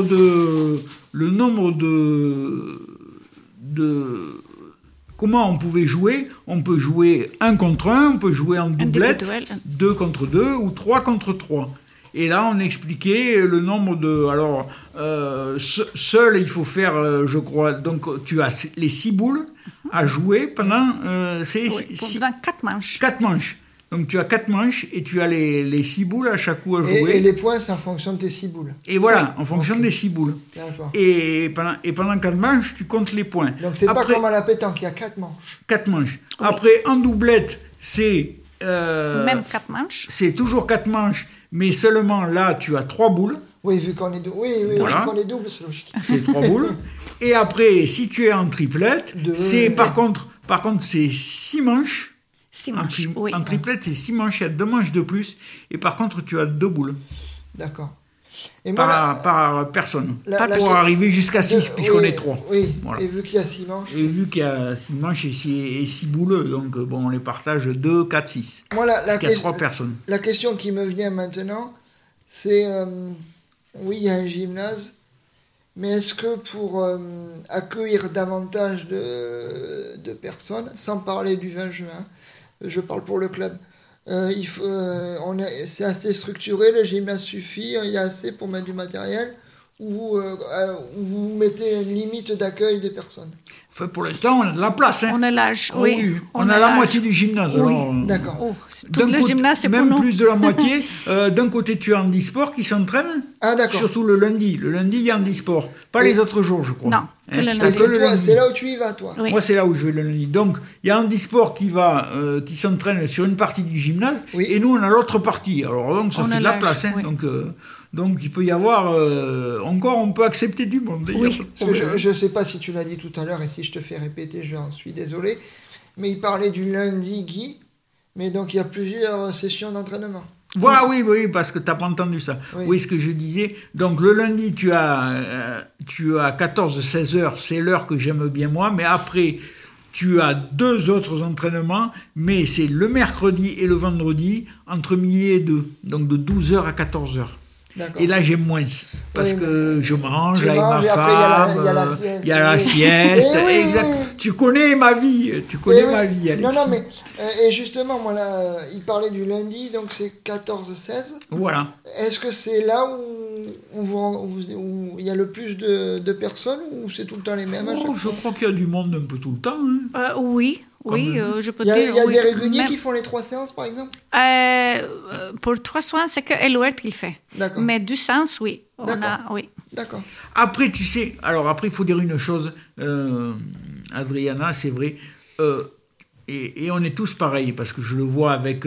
Speaker 3: de comment on pouvait jouer. On peut jouer 1 contre 1, on peut jouer en doublette, 2 contre 2 ou 3 contre 3. Et là, on expliquait le nombre de... Alors, seul, il faut faire, je crois... Donc, tu as les 6 boules à jouer pendant...
Speaker 4: pendant 4 manches.
Speaker 3: 4 manches. Donc, tu as 4 manches et tu as les 6 boules à chaque coup à jouer.
Speaker 2: Et les points, c'est en fonction de tes 6 boules.
Speaker 3: Et voilà, en fonction des 6 boules.
Speaker 2: D'accord.
Speaker 3: Et pendant 4 manches, tu comptes les points.
Speaker 2: Donc, c'est pas comme à la pétanque, il y a 4 manches.
Speaker 3: 4 manches.
Speaker 4: Oui.
Speaker 3: Après, en doublette, c'est...
Speaker 4: Même 4 manches.
Speaker 3: C'est toujours 4 manches, mais seulement là, tu as 3 boules.
Speaker 2: Oui, vu qu'on est double,
Speaker 3: voilà.
Speaker 2: Vu qu'on est double, c'est logique.
Speaker 3: C'est 3 boules. Et après, si tu es en triplette, c'est par contre, c'est 6 manches.
Speaker 4: 6 manches,
Speaker 3: En triplette, c'est 6 manches, il y a 2 manches de plus. Et par contre, tu as 2 boules.
Speaker 2: D'accord. Et
Speaker 3: par personne. Pour arriver jusqu'à 6, puisqu'on est 3.
Speaker 2: Oui,
Speaker 3: voilà.
Speaker 2: Et vu qu'il y a 6 manches.
Speaker 3: Et vu qu'il y a 6 manches et 6 boules, donc bon, on les partage 2, 4, 6.
Speaker 2: Voilà,
Speaker 3: parce qu'il y a 3 personnes.
Speaker 2: La question qui me vient maintenant, c'est... oui, il y a un gymnase, mais est-ce que pour accueillir davantage de personnes, sans parler du 20 juin, je parle pour le club, c'est assez structuré, le gymnase suffit, il y a assez pour mettre du matériel, ou vous mettez une limite d'accueil des personnes?
Speaker 3: Enfin, pour l'instant, on a de la place. Hein.
Speaker 4: On est large, oui.
Speaker 3: On a la moitié du gymnase.
Speaker 2: Oui,
Speaker 3: alors,
Speaker 2: d'accord.
Speaker 4: Tout le gymnase, c'est pour nous.
Speaker 3: Même plus de la moitié. D'un côté, tu as handisport qui s'entraîne.
Speaker 2: Ah, d'accord.
Speaker 3: Surtout le lundi. Le lundi, il y a handisport. Pas les autres jours, je crois.
Speaker 4: Non,
Speaker 3: que le
Speaker 2: lundi. C'est là où tu y vas, toi.
Speaker 4: Oui.
Speaker 3: Moi, c'est là où je vais le lundi. Donc, il y a handisport qui s'entraîne sur une partie du gymnase. Oui. Et nous, on a l'autre partie. Alors, donc, ça fait de la place. Hein. Oui. Donc, il peut y avoir... encore, on peut accepter du monde.
Speaker 2: Oui. Je ne sais pas si tu l'as dit tout à l'heure, et si je te fais répéter, j'en suis désolé. Mais il parlait du lundi, Guy. Mais donc, il y a plusieurs sessions d'entraînement.
Speaker 3: Voilà, oui, parce que tu n'as pas entendu ça. Oui, ce que je disais. Donc, le lundi, tu as 14-16 heures, c'est l'heure que j'aime bien moi, mais après, tu as 2 autres entraînements, mais c'est le mercredi et le vendredi, entre midi et 2, donc de 12h à 14h. D'accord. Et là, j'aime moins, parce que je mange avec ma femme, il y a la sieste, exact. Oui. Tu connais ma vie, ma vie, Alexis.
Speaker 2: Non, mais, et justement, moi, là, il parlait du lundi, donc c'est 14-16.
Speaker 3: Voilà.
Speaker 2: Est-ce que c'est là où il y a le plus de personnes, ou c'est tout le temps les mêmes?
Speaker 3: Je crois qu'il y a du monde un peu tout le temps. Hein.
Speaker 4: Oui. Oui, je peux
Speaker 2: dire. Il y a des réguliers
Speaker 4: même...
Speaker 2: qui font les 3 séances, par exemple?
Speaker 4: Pour 3 séances, c'est que Eluert qui le fait. D'accord. Mais du sens, oui. Oui.
Speaker 2: D'accord.
Speaker 3: Après, tu sais, il faut dire une chose, Adriana, c'est vrai, et on est tous pareils, parce que je le vois avec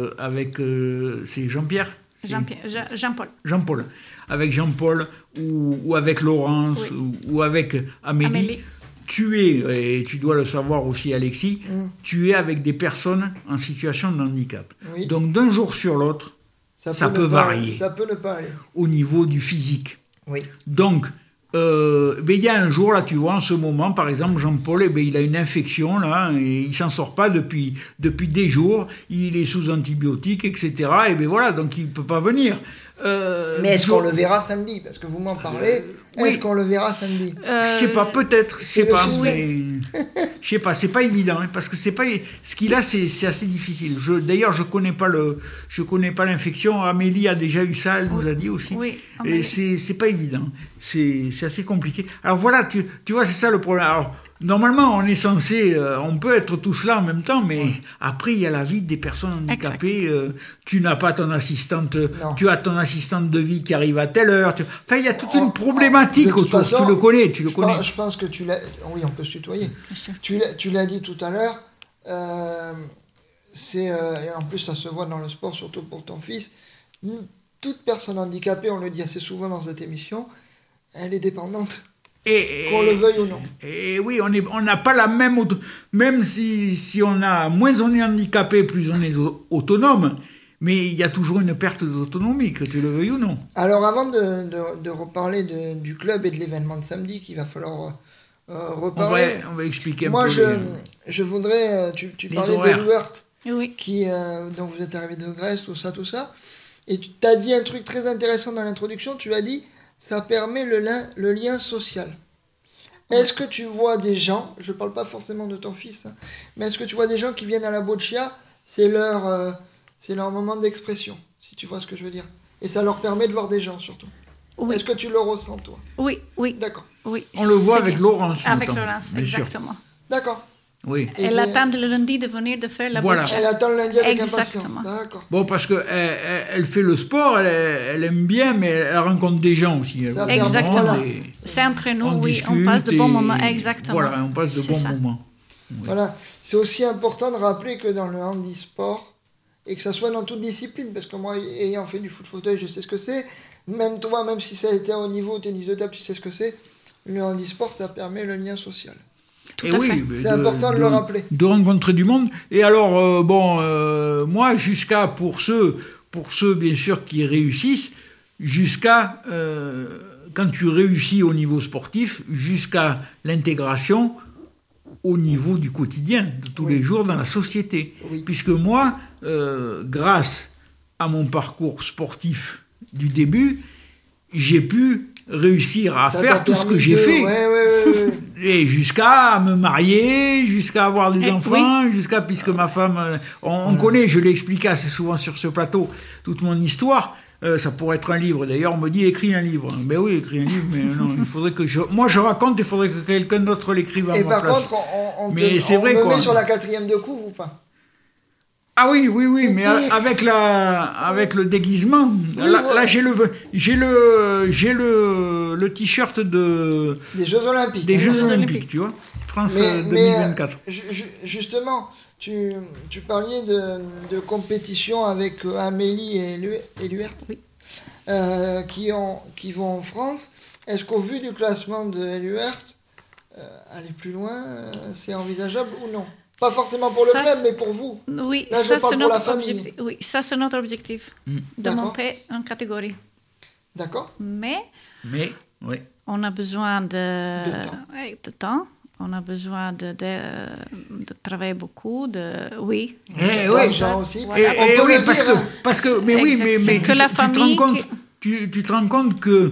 Speaker 3: c'est Jean-Pierre?
Speaker 4: Jean-Paul.
Speaker 3: Jean-Paul. Avec Jean-Paul, ou avec Laurence, ou avec Amélie. Tu es, et tu dois le savoir aussi Alexis, tu es avec des personnes en situation de handicap. Oui. Donc d'un jour sur l'autre, ça peut varier.
Speaker 2: Ça peut ne pas aller.
Speaker 3: Au niveau du physique.
Speaker 2: Oui.
Speaker 3: Donc, il y a un jour, là, tu vois, en ce moment, par exemple, Jean-Paul, il a une infection, là, et il ne s'en sort pas depuis des jours, il est sous antibiotiques, etc. Et bien voilà, donc il ne peut pas venir.
Speaker 2: Mais est-ce qu'on le verra samedi? Parce que vous m'en parlez. Est-ce qu'on le verra samedi?
Speaker 3: Je sais pas, peut-être. Je sais pas. Je sais pas. C'est pas évident, hein, parce que c'est pas ce qu'il a, c'est assez difficile. D'ailleurs, je connais pas l'infection. Amélie a déjà eu ça, elle nous a dit aussi. Oui. Et c'est pas évident. C'est assez compliqué. Alors voilà, tu vois, c'est ça le problème. Alors, normalement, on est censé, on peut être tous là en même temps, mais après, il y a la vie des personnes handicapées. Tu n'as pas ton assistante, tu as ton assistante de vie qui arrive à telle heure. Enfin, il y a toute une problématique autour. Façon, tu le connais.
Speaker 2: Je pense que tu l'as. Oui, on peut se tutoyer. Tu l'as dit tout à l'heure. Et en plus, ça se voit dans le sport, surtout pour ton fils. Toute personne handicapée, on le dit assez souvent dans cette émission, elle est dépendante. Qu'on le veuille ou non.
Speaker 3: Et oui, on n'a pas la même... Même si on est handicapé, plus on est autonome, mais il y a toujours une perte d'autonomie, que tu le veuilles ou non.
Speaker 2: Alors avant de reparler du club et de l'événement de samedi, qu'il va falloir reparler...
Speaker 3: On va expliquer un peu.
Speaker 2: Moi, je voudrais... Tu parlais d'Eluert, qui... donc vous êtes arrivé de Grèce, tout ça. Et tu as dit un truc très intéressant dans l'introduction, tu as dit... Ça permet le lien social. Est-ce que tu vois des gens, je ne parle pas forcément de ton fils, hein, mais est-ce que tu vois des gens qui viennent à la boccia, c'est leur moment d'expression, si tu vois ce que je veux dire. Et ça leur permet de voir des gens surtout. Oui. Est-ce que tu le ressens, toi?
Speaker 4: Oui.
Speaker 2: D'accord.
Speaker 4: Oui,
Speaker 3: on le voit avec Laurence.
Speaker 4: Avec Laurence, exactement.
Speaker 3: Sûr.
Speaker 2: D'accord.
Speaker 3: Oui.
Speaker 4: Elle attend le lundi de venir de faire la boccia.
Speaker 2: Elle attend le lundi avec impatience. D'accord.
Speaker 3: Bon, parce qu'elle fait le sport, elle aime bien, mais elle rencontre des gens aussi.
Speaker 4: Exactement. C'est entre nous, on passe de bons moments. Exactement.
Speaker 3: Voilà, on passe de bons moments.
Speaker 2: Oui. Voilà. C'est aussi important de rappeler que dans le handisport, et que ça soit dans toute discipline, parce que moi, ayant fait du foot fauteuil, je sais ce que c'est. Même toi, même si ça a été au niveau tennis de table, tu sais ce que c'est. Le handisport, ça permet le lien social. C'est important de le rappeler.
Speaker 3: De rencontrer du monde. Et alors, moi, pour ceux bien sûr qui réussissent, jusqu'à, quand tu réussis au niveau sportif, jusqu'à l'intégration au niveau du quotidien, de tous les jours dans la société. Oui. Puisque moi, grâce à mon parcours sportif du début, j'ai pu réussir à faire tout ce que j'ai fait. Et jusqu'à me marier, jusqu'à avoir des enfants, puisque ma femme... On connaît, je l'ai expliqué assez souvent sur ce plateau, toute mon histoire. Ça pourrait être un livre. D'ailleurs, on me dit, écris un livre. Ben oui, écris un livre, mais non, il faudrait que moi je raconte, il faudrait que quelqu'un d'autre l'écrive à ma place.
Speaker 2: Et par contre, on me met sur la 4e de couve ou pas?
Speaker 3: Ah oui, mais avec le déguisement, là j'ai le t-shirt
Speaker 2: des Jeux Olympiques.
Speaker 3: Des Jeux Olympiques, tu vois, France 2024.
Speaker 2: Justement, tu parlais de compétition avec Amélie et Eluert, qui vont en France. Est-ce qu'au vu du classement de Eluert, aller plus loin, c'est envisageable ou non? Pas forcément pour le club, mais pour vous.
Speaker 4: Oui,
Speaker 2: là,
Speaker 4: ça,
Speaker 2: je parle pour la famille.
Speaker 4: Oui, ça, c'est notre objectif, de monter en catégorie.
Speaker 2: D'accord.
Speaker 4: Mais
Speaker 3: oui.
Speaker 4: On a besoin de temps. On a besoin de travailler beaucoup,
Speaker 2: oui. D'argent aussi.
Speaker 3: Voilà. Oui, parce que mais oui, mais
Speaker 4: que la famille.
Speaker 3: Tu te rends compte que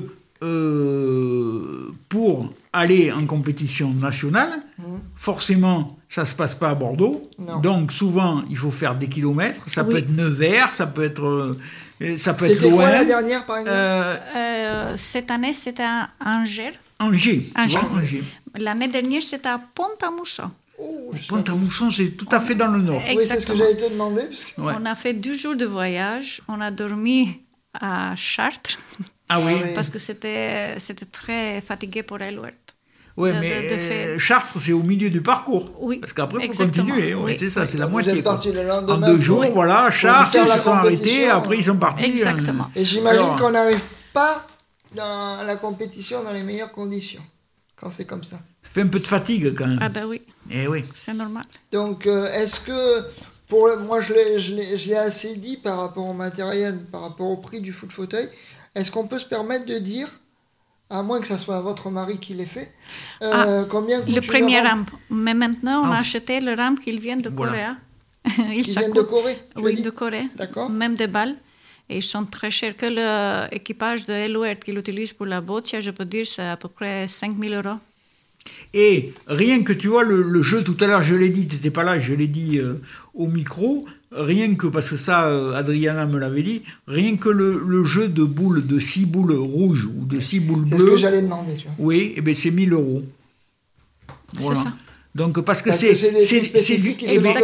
Speaker 3: pour aller en compétition nationale, forcément, ça se passe pas à Bordeaux.
Speaker 2: Non.
Speaker 3: Donc souvent, il faut faire des kilomètres. Ça peut être Nevers, ça peut être loin.
Speaker 2: C'était quoi la dernière, par exemple
Speaker 4: Cette année, c'était à Angers.
Speaker 3: Angers.
Speaker 4: L'année dernière, c'était à Pont-à-Mousson.
Speaker 3: Pont-à-Mousson, c'est tout à fait dans le nord.
Speaker 2: Oui, c'est ce que j'allais te demander.
Speaker 4: On a fait 2 jours de voyage. On a dormi à Chartres.
Speaker 3: Ah oui.
Speaker 4: Parce que c'était très fatigué pour Elouert.
Speaker 3: Oui, mais Chartres, c'est au milieu du parcours.
Speaker 4: Oui.
Speaker 3: Parce qu'après, il faut continuer. Oui, c'est ça, c'est la moitié.
Speaker 2: Vous êtes partis le lendemain.
Speaker 3: En 2 jours, voilà, Chartres, ils se sont arrêtés, après ils sont partis.
Speaker 4: Exactement.
Speaker 2: Et j'imagine qu'on n'arrive pas dans la compétition dans les meilleures conditions, quand c'est comme ça.
Speaker 3: Ça fait un peu de fatigue, quand même.
Speaker 4: Ah ben oui.
Speaker 3: Eh oui.
Speaker 4: C'est normal.
Speaker 2: Donc, est-ce que, moi je l'ai assez dit par rapport au matériel, par rapport au prix du foot fauteuil, est-ce qu'on peut se permettre de dire, à moins que ça soit votre mari qui l'ait fait, combien coûte
Speaker 4: le premier rampe. Mais maintenant, on a acheté le rampe qui vient de Corée.
Speaker 2: Ils viennent de Corée?
Speaker 4: Oui, de Corée.
Speaker 2: D'accord.
Speaker 4: Même des balles. Et ils sont très chers. Que l'équipage de Elouert qui l'utilise pour la boccia, je peux dire, c'est à peu près 5 000 €.
Speaker 3: Et rien que, tu vois, le jeu, tout à l'heure, je l'ai dit, tu n'étais pas là, je l'ai dit au micro, rien que, parce que ça, Adriana me l'avait dit, rien que le jeu de boules, de 6 boules rouges ou de 6 boules bleues...
Speaker 2: C'est ce que j'allais demander, tu vois.
Speaker 3: Oui, et bien c'est 1 000 €.
Speaker 4: Voilà. C'est ça.
Speaker 3: Donc, parce que
Speaker 2: c'est du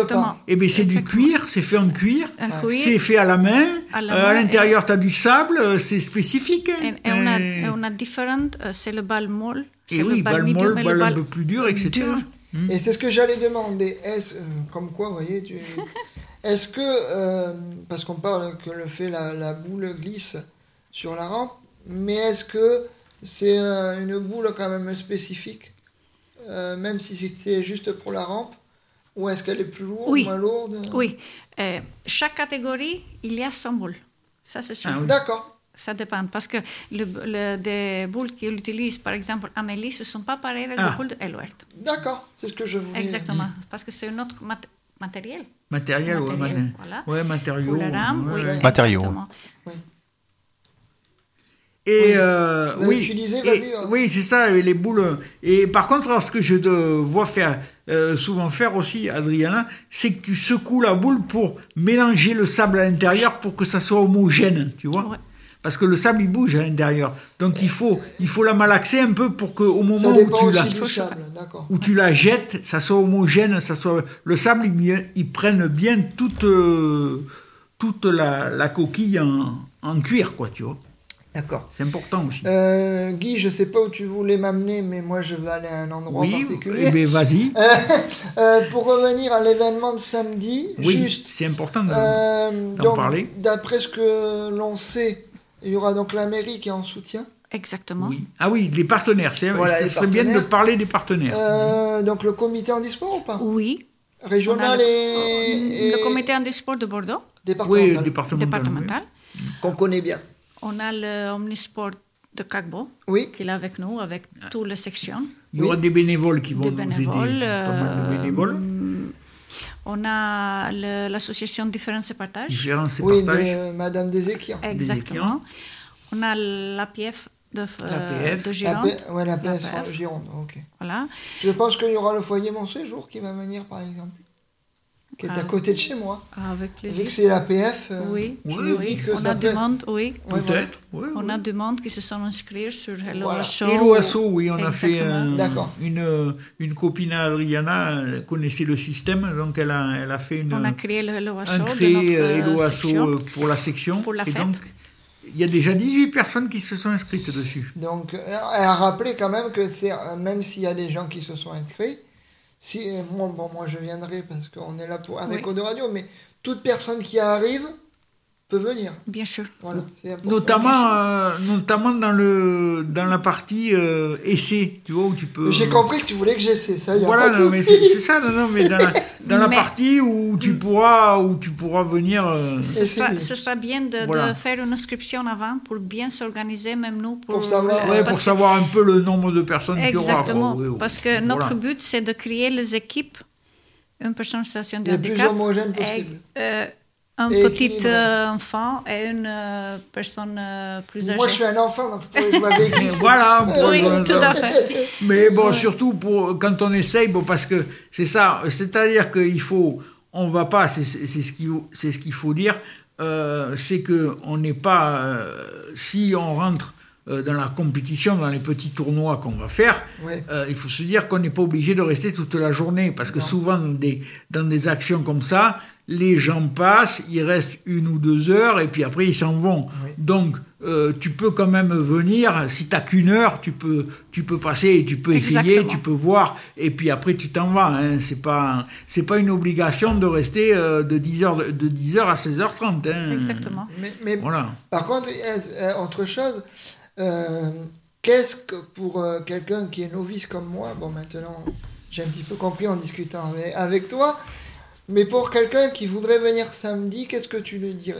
Speaker 3: cuir, c'est fait en cuir, c'est fait à la main, à l'intérieur tu as du sable, c'est spécifique.
Speaker 4: Et on a différentes, c'est le bal molle.
Speaker 3: Et oui, balle molle, balle un peu plus dure, etc.
Speaker 2: Et c'est ce que j'allais demander. Comme quoi, vous voyez, est-ce que, parce qu'on parle que la boule glisse sur la rampe, mais est-ce que c'est une boule quand même spécifique, même si c'est juste pour la rampe, ou est-ce qu'elle est plus lourde, moins lourde?
Speaker 4: Oui, chaque catégorie, il y a son boule. Ça, c'est sûr.
Speaker 3: Ah, oui.
Speaker 2: D'accord.
Speaker 4: Ça dépend, parce que des boules qu'ils utilisent, par exemple, Amélie, ce ne sont pas pareilles avec les boules d'Elouert.
Speaker 2: D'accord, c'est ce que je voulais...
Speaker 4: Exactement, parce que c'est un autre matériel.
Speaker 3: Matériel,
Speaker 4: voilà.
Speaker 3: Ouais, matériaux.
Speaker 4: Pour la rame, oui.
Speaker 5: Matériaux.
Speaker 2: Oui.
Speaker 3: Et
Speaker 2: tu disais, vas-y.
Speaker 3: Oui, c'est ça, les boules. Et par contre, ce que je te vois souvent faire aussi, Adriana, c'est que tu secoues la boule pour mélanger le sable à l'intérieur pour que ça soit homogène, tu vois. Ouais. Parce que le sable, il bouge à l'intérieur. Donc, il faut la malaxer un peu pour qu'au moment où tu la jettes, ça soit homogène, le sable, il prenne bien toute la coquille en cuir, quoi, tu vois.
Speaker 2: D'accord.
Speaker 3: C'est important aussi.
Speaker 2: Guy, je ne sais pas où tu voulais m'amener, mais moi, je vais aller à un endroit particulier.
Speaker 3: Oui, mais vas-y.
Speaker 2: Pour revenir à l'événement de samedi,
Speaker 3: c'est important d'en parler.
Speaker 2: D'après ce que l'on sait, il y aura donc la mairie qui est en soutien.
Speaker 4: Exactement.
Speaker 3: Oui. Ah oui, les partenaires. Ce serait bien de parler des partenaires.
Speaker 2: Donc le comité handisport ou pas?
Speaker 4: Oui.
Speaker 2: Régional
Speaker 4: le comité handisport de Bordeaux.
Speaker 3: Départemental.
Speaker 2: Oui,
Speaker 4: départemental.
Speaker 2: Qu'on connaît bien.
Speaker 4: On a le omnisport de Cagbo, qui est avec nous, avec toutes les sections.
Speaker 3: Il y aura des bénévoles qui vont nous aider. Pas mal de bénévoles.
Speaker 4: On a l'association Différence et Partage.
Speaker 3: Différence et
Speaker 2: Partage.
Speaker 3: Partage.
Speaker 2: De Madame Deséquian.
Speaker 4: Exactement. On a l'APF de Gironde.
Speaker 2: L'APF Gironde, ok.
Speaker 4: Voilà.
Speaker 2: Je pense qu'il y aura le foyer Mon Séjour qui va venir, par exemple, qui est à côté de chez moi.
Speaker 4: Avec plaisir.
Speaker 2: Vu que c'est l'APF,
Speaker 4: dis que on a des monde,
Speaker 3: peut-être.
Speaker 4: On a des monde qui se sont inscrits sur Hello Asso.
Speaker 3: Hello Asso, oui, on a fait une copine Adriana connaissait le système, donc elle a fait
Speaker 4: on a créé le Hello Asso
Speaker 3: Hello Asso pour la section.
Speaker 4: Pour la fête.
Speaker 3: Donc, il y a déjà 18 personnes qui se sont inscrites dessus.
Speaker 2: Donc, elle a rappelé quand même que même s'il y a des gens qui se sont inscrits, moi je viendrai parce qu'on est là avec Eau de Radio, mais toute personne qui arrive peut venir.
Speaker 4: Bien sûr.
Speaker 2: Voilà, c'est important.
Speaker 3: Notamment dans la partie essai, tu vois, où tu peux...
Speaker 2: J'ai compris que tu voulais que j'essaie, ça y a
Speaker 3: voilà,
Speaker 2: pas de
Speaker 3: mais
Speaker 2: souci.
Speaker 3: c'est ça, mais dans la partie où tu pourras venir...
Speaker 4: Ce sera bien de faire une inscription avant pour bien s'organiser, même nous.
Speaker 2: Pour savoir,
Speaker 3: pour savoir un peu le nombre de personnes qu'il y aura.
Speaker 4: Exactement, parce que notre but, c'est de créer les équipes, une personne en situation de handicap.
Speaker 2: Le plus homogène possible.
Speaker 4: Un petit enfant et une personne plus âgée.
Speaker 2: Moi, je suis un enfant, donc je pourrais jouer avec lui.
Speaker 3: Voilà.
Speaker 4: Oui, tout à fait.
Speaker 3: Mais bon, surtout quand on essaye, parce que c'est ça, c'est-à-dire qu'il faut, on va pas, c'est ce qu'il faut dire, c'est que on n'est pas, si on rentre dans la compétition, dans les petits tournois qu'on va faire, il faut se dire qu'on n'est pas obligé de rester toute la journée, parce que souvent dans des actions comme ça, les gens passent, ils restent 1 ou 2 heures et puis après ils s'en vont. Oui. Donc tu peux quand même venir, si tu n'as qu'1 heure, tu peux passer et tu peux essayer, tu peux voir et puis après tu t'en vas. Hein. C'est pas une obligation de rester de 10h à 16h30. Hein.
Speaker 4: Exactement.
Speaker 2: Mais voilà. Par contre, autre chose, qu'est-ce que pour quelqu'un qui est novice comme moi, bon maintenant j'ai un petit peu compris en discutant avec toi, mais pour quelqu'un qui voudrait venir samedi, qu'est-ce que tu lui dirais ?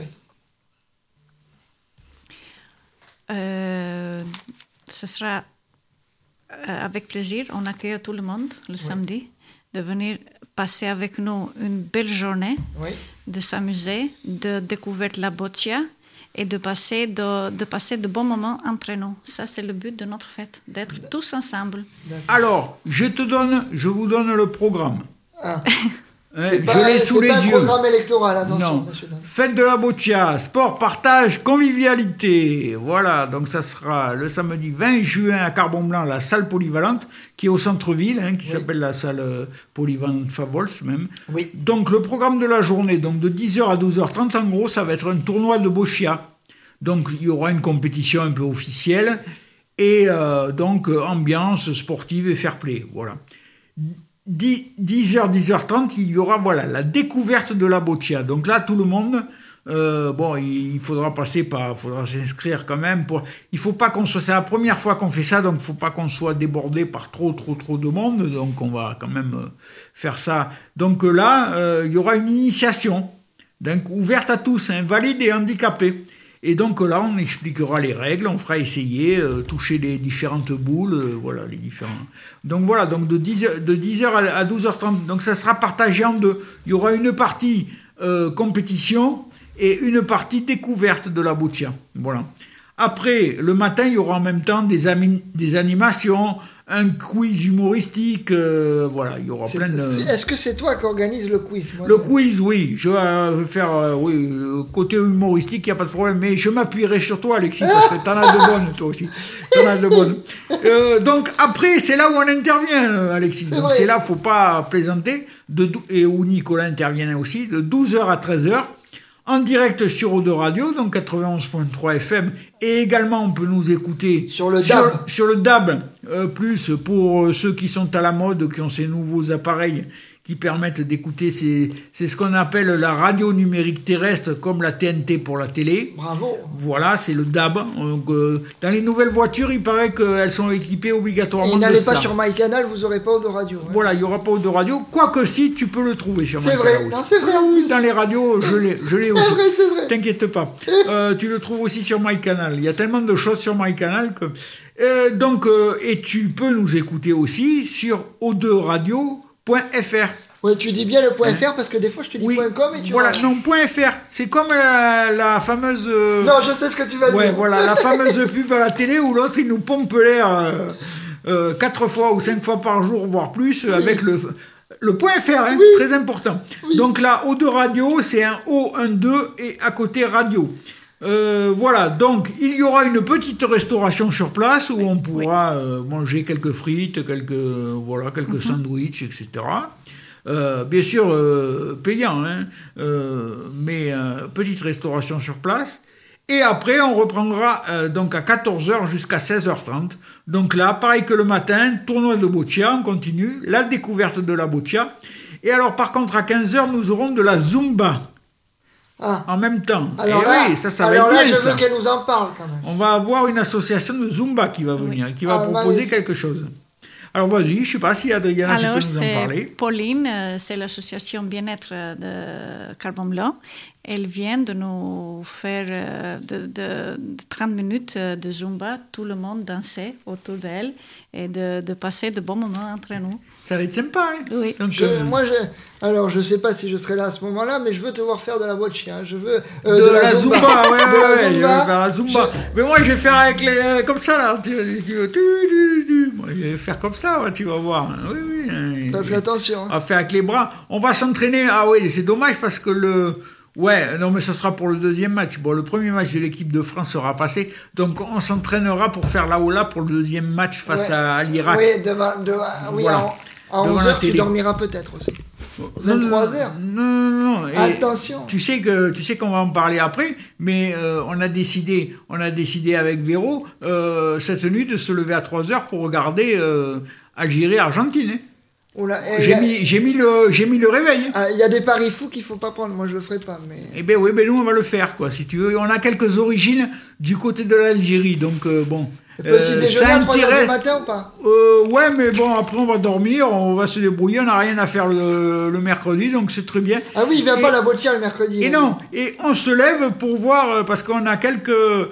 Speaker 4: Ce sera avec plaisir, on accueille tout le monde le samedi, de venir passer avec nous une belle journée, de s'amuser, de découvrir la boccia et de passer de bons moments entre nous. Ça, c'est le but de notre fête, d'être tous ensemble.
Speaker 3: Alors, je vous donne le programme.
Speaker 2: Ah.
Speaker 3: Je l'ai sous les yeux.
Speaker 2: C'est pas un programme électoral, attention.
Speaker 3: Non. Fête de la boccia, sport, partage, convivialité. Voilà, donc ça sera le samedi 20 juin à Carbon-Blanc, la salle polyvalente, qui est au centre-ville, qui s'appelle la salle polyvalente Favols même. Oui. Donc le programme de la journée, donc de 10h à 12h30, en gros, ça va être un tournoi de boccia. Donc il y aura une compétition un peu officielle et donc ambiance sportive et fair-play. Voilà. 10h, 10h30, il y aura la découverte de la boccia. Donc là, tout le monde, il faudra s'inscrire quand même. Il faut pas c'est la première fois qu'on fait ça, donc il ne faut pas qu'on soit débordé par trop de monde. Donc on va quand même faire ça. Donc là, il y aura une initiation, donc ouverte à tous, valides et handicapés. Et donc là, on expliquera les règles, on fera essayer, toucher les différentes boules, les différents. Donc voilà, donc de 10h à 12h30, donc ça sera partagé en deux. Il y aura une partie compétition et une partie découverte de la boccia. Voilà. Après, le matin, il y aura en même temps des animations, un quiz humoristique, il y aura plein de...
Speaker 2: Est-ce que c'est toi qui organise le quiz ?
Speaker 3: Quiz, oui. Je vais faire côté humoristique, il n'y a pas de problème. Mais je m'appuierai sur toi, Alexis, parce que tu en as de bonnes, toi aussi. Donc après, c'est là où on intervient, Alexis. Donc c'est là, il ne faut pas plaisanter. Et où Nicolas intervient aussi, de 12h à 13h. En direct sur Eau de Radio, donc 91.3 FM, et également on peut nous écouter
Speaker 2: sur le DAB.
Speaker 3: Sur le DAB, plus pour ceux qui sont à la mode, qui ont ces nouveaux appareils qui permettent d'écouter, c'est ce qu'on appelle la radio numérique terrestre, comme la TNT pour la télé.
Speaker 2: Bravo.
Speaker 3: Voilà, c'est le DAB. Donc, dans les nouvelles voitures, il paraît qu'elles sont équipées obligatoirement de ça.
Speaker 2: Et n'allez pas sur MyCanal, vous n'aurez pas Eau de Radio. Hein.
Speaker 3: Voilà, il n'y aura pas Eau de Radio. Quoique si, tu peux le trouver sur MyCanal.
Speaker 2: C'est vrai, non, c'est vrai en plus.
Speaker 3: Dans les radios, je l'ai aussi.
Speaker 2: C'est vrai.
Speaker 3: T'inquiète pas. Tu le trouves aussi sur MyCanal. Il y a tellement de choses sur MyCanal que... et tu peux nous écouter aussi sur o2radio.fr.
Speaker 2: Oui, tu dis bien le .fr parce que des fois je te dis .com et tu...
Speaker 3: non, .fr, c'est comme la fameuse...
Speaker 2: Non, je sais ce que tu vas dire.
Speaker 3: Voilà, la fameuse pub à la télé où l'autre il nous pompe l'air 4 fois ou 5 fois par jour, voire plus, avec le .fr, très important. Oui. Donc là, O de radio, c'est un O, un 2 et à côté radio. Voilà, donc il y aura une petite restauration sur place où on pourra manger quelques frites, quelques sandwichs, etc. Bien sûr payant, mais petite restauration sur place. Et après, on reprendra donc à 14h jusqu'à 16h30. Donc là, pareil que le matin, tournoi de boccia, on continue, la découverte de la boccia. Et alors, par contre, à 15h, nous aurons de la Zumba. en même temps.
Speaker 2: Alors
Speaker 3: et
Speaker 2: là,
Speaker 3: oui, ça
Speaker 2: alors
Speaker 3: va
Speaker 2: là,
Speaker 3: être bien,
Speaker 2: je veux
Speaker 3: ça.
Speaker 2: qu'elle nous en parle quand même.
Speaker 3: On va avoir une association de Zumba qui va venir, qui va proposer quelque chose. Alors vas-y, je ne sais pas si Adriana, tu peux nous en parler.
Speaker 4: Pauline, c'est l'association bien-être de Carbon Blanc. Elle vient de nous faire de 30 minutes de Zumba, tout le monde danser autour d'elle et de passer de bons moments entre nous.
Speaker 3: Ça va être sympa, hein?
Speaker 2: Oui. Donc, alors, je ne sais pas si je serai là à ce moment-là, mais je veux te voir faire de la boccia. Je veux
Speaker 3: de la Zumba, ouais, je vais faire la Zumba. Mais moi, je vais faire avec les comme ça là. Moi, je vais faire comme ça, tu vas voir. Oui.
Speaker 2: Parce qu'attention.
Speaker 3: On va faire avec les bras. On va s'entraîner. Ah oui, c'est dommage parce que Ouais, non, mais ça sera pour le deuxième match. Bon, le premier match de l'équipe de France sera passé, donc on s'entraînera pour faire la Ola pour le deuxième match face à l'Irak.
Speaker 2: Oui, voilà. À 11h, tu dormiras peut-être aussi. 23h.
Speaker 3: Non.
Speaker 2: Attention.
Speaker 3: Tu sais qu'on va en parler après, mais on a décidé avec Véro cette nuit de se lever à 3h pour regarder Algérie-Argentine. Hein. J'ai mis le réveil.
Speaker 2: Il y a des paris fous qu'il ne faut pas prendre. Moi, je ne le ferai pas. Mais...
Speaker 3: Eh bien, oui, nous, on va le faire, quoi, si tu veux. On a quelques origines du côté de l'Algérie, donc bon.
Speaker 2: Petit déjeuner à 3h du matin ou pas?
Speaker 3: Ouais, mais bon, après, on va dormir, on va se débrouiller, on n'a rien à faire le mercredi, donc c'est très bien.
Speaker 2: Ah oui, il ne vient pas à la boccia le mercredi.
Speaker 3: Et non, et on se lève pour voir, parce qu'on a quelques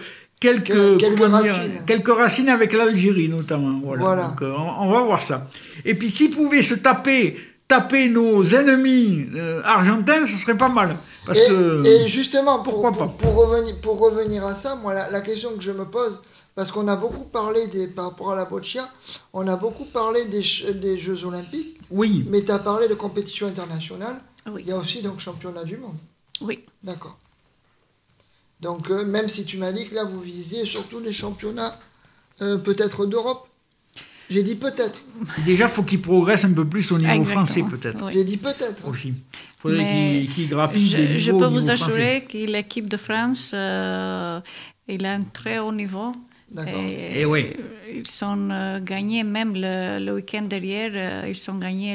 Speaker 3: racines avec l'Algérie notamment. Voilà. Donc, on va voir ça. Et puis s'ils pouvaient se taper nos ennemis argentins, ce serait pas mal.
Speaker 2: Et justement, pour revenir à ça, moi la question que je me pose, parce qu'on a beaucoup parlé par rapport à la boccia, on a beaucoup parlé des Jeux Olympiques.
Speaker 3: Oui.
Speaker 2: Mais tu as parlé de compétition internationale.
Speaker 4: Oui.
Speaker 2: Il y a aussi donc championnat du monde.
Speaker 4: Oui.
Speaker 2: D'accord. Donc, même si tu m'as dit que là, vous visiez surtout les championnats peut-être d'Europe. J'ai dit peut-être.
Speaker 3: Déjà, il faut qu'ils progressent un peu plus au niveau français, peut-être.
Speaker 2: Oui. J'ai dit peut-être.
Speaker 3: Aussi. Il faudrait qu'ils grappillent des niveaux.
Speaker 4: Je peux vous assurer que l'équipe de France, il a un très haut niveau.
Speaker 2: D'accord.
Speaker 3: Et oui.
Speaker 4: Ils ont gagné, même le week-end derrière, ils ont gagné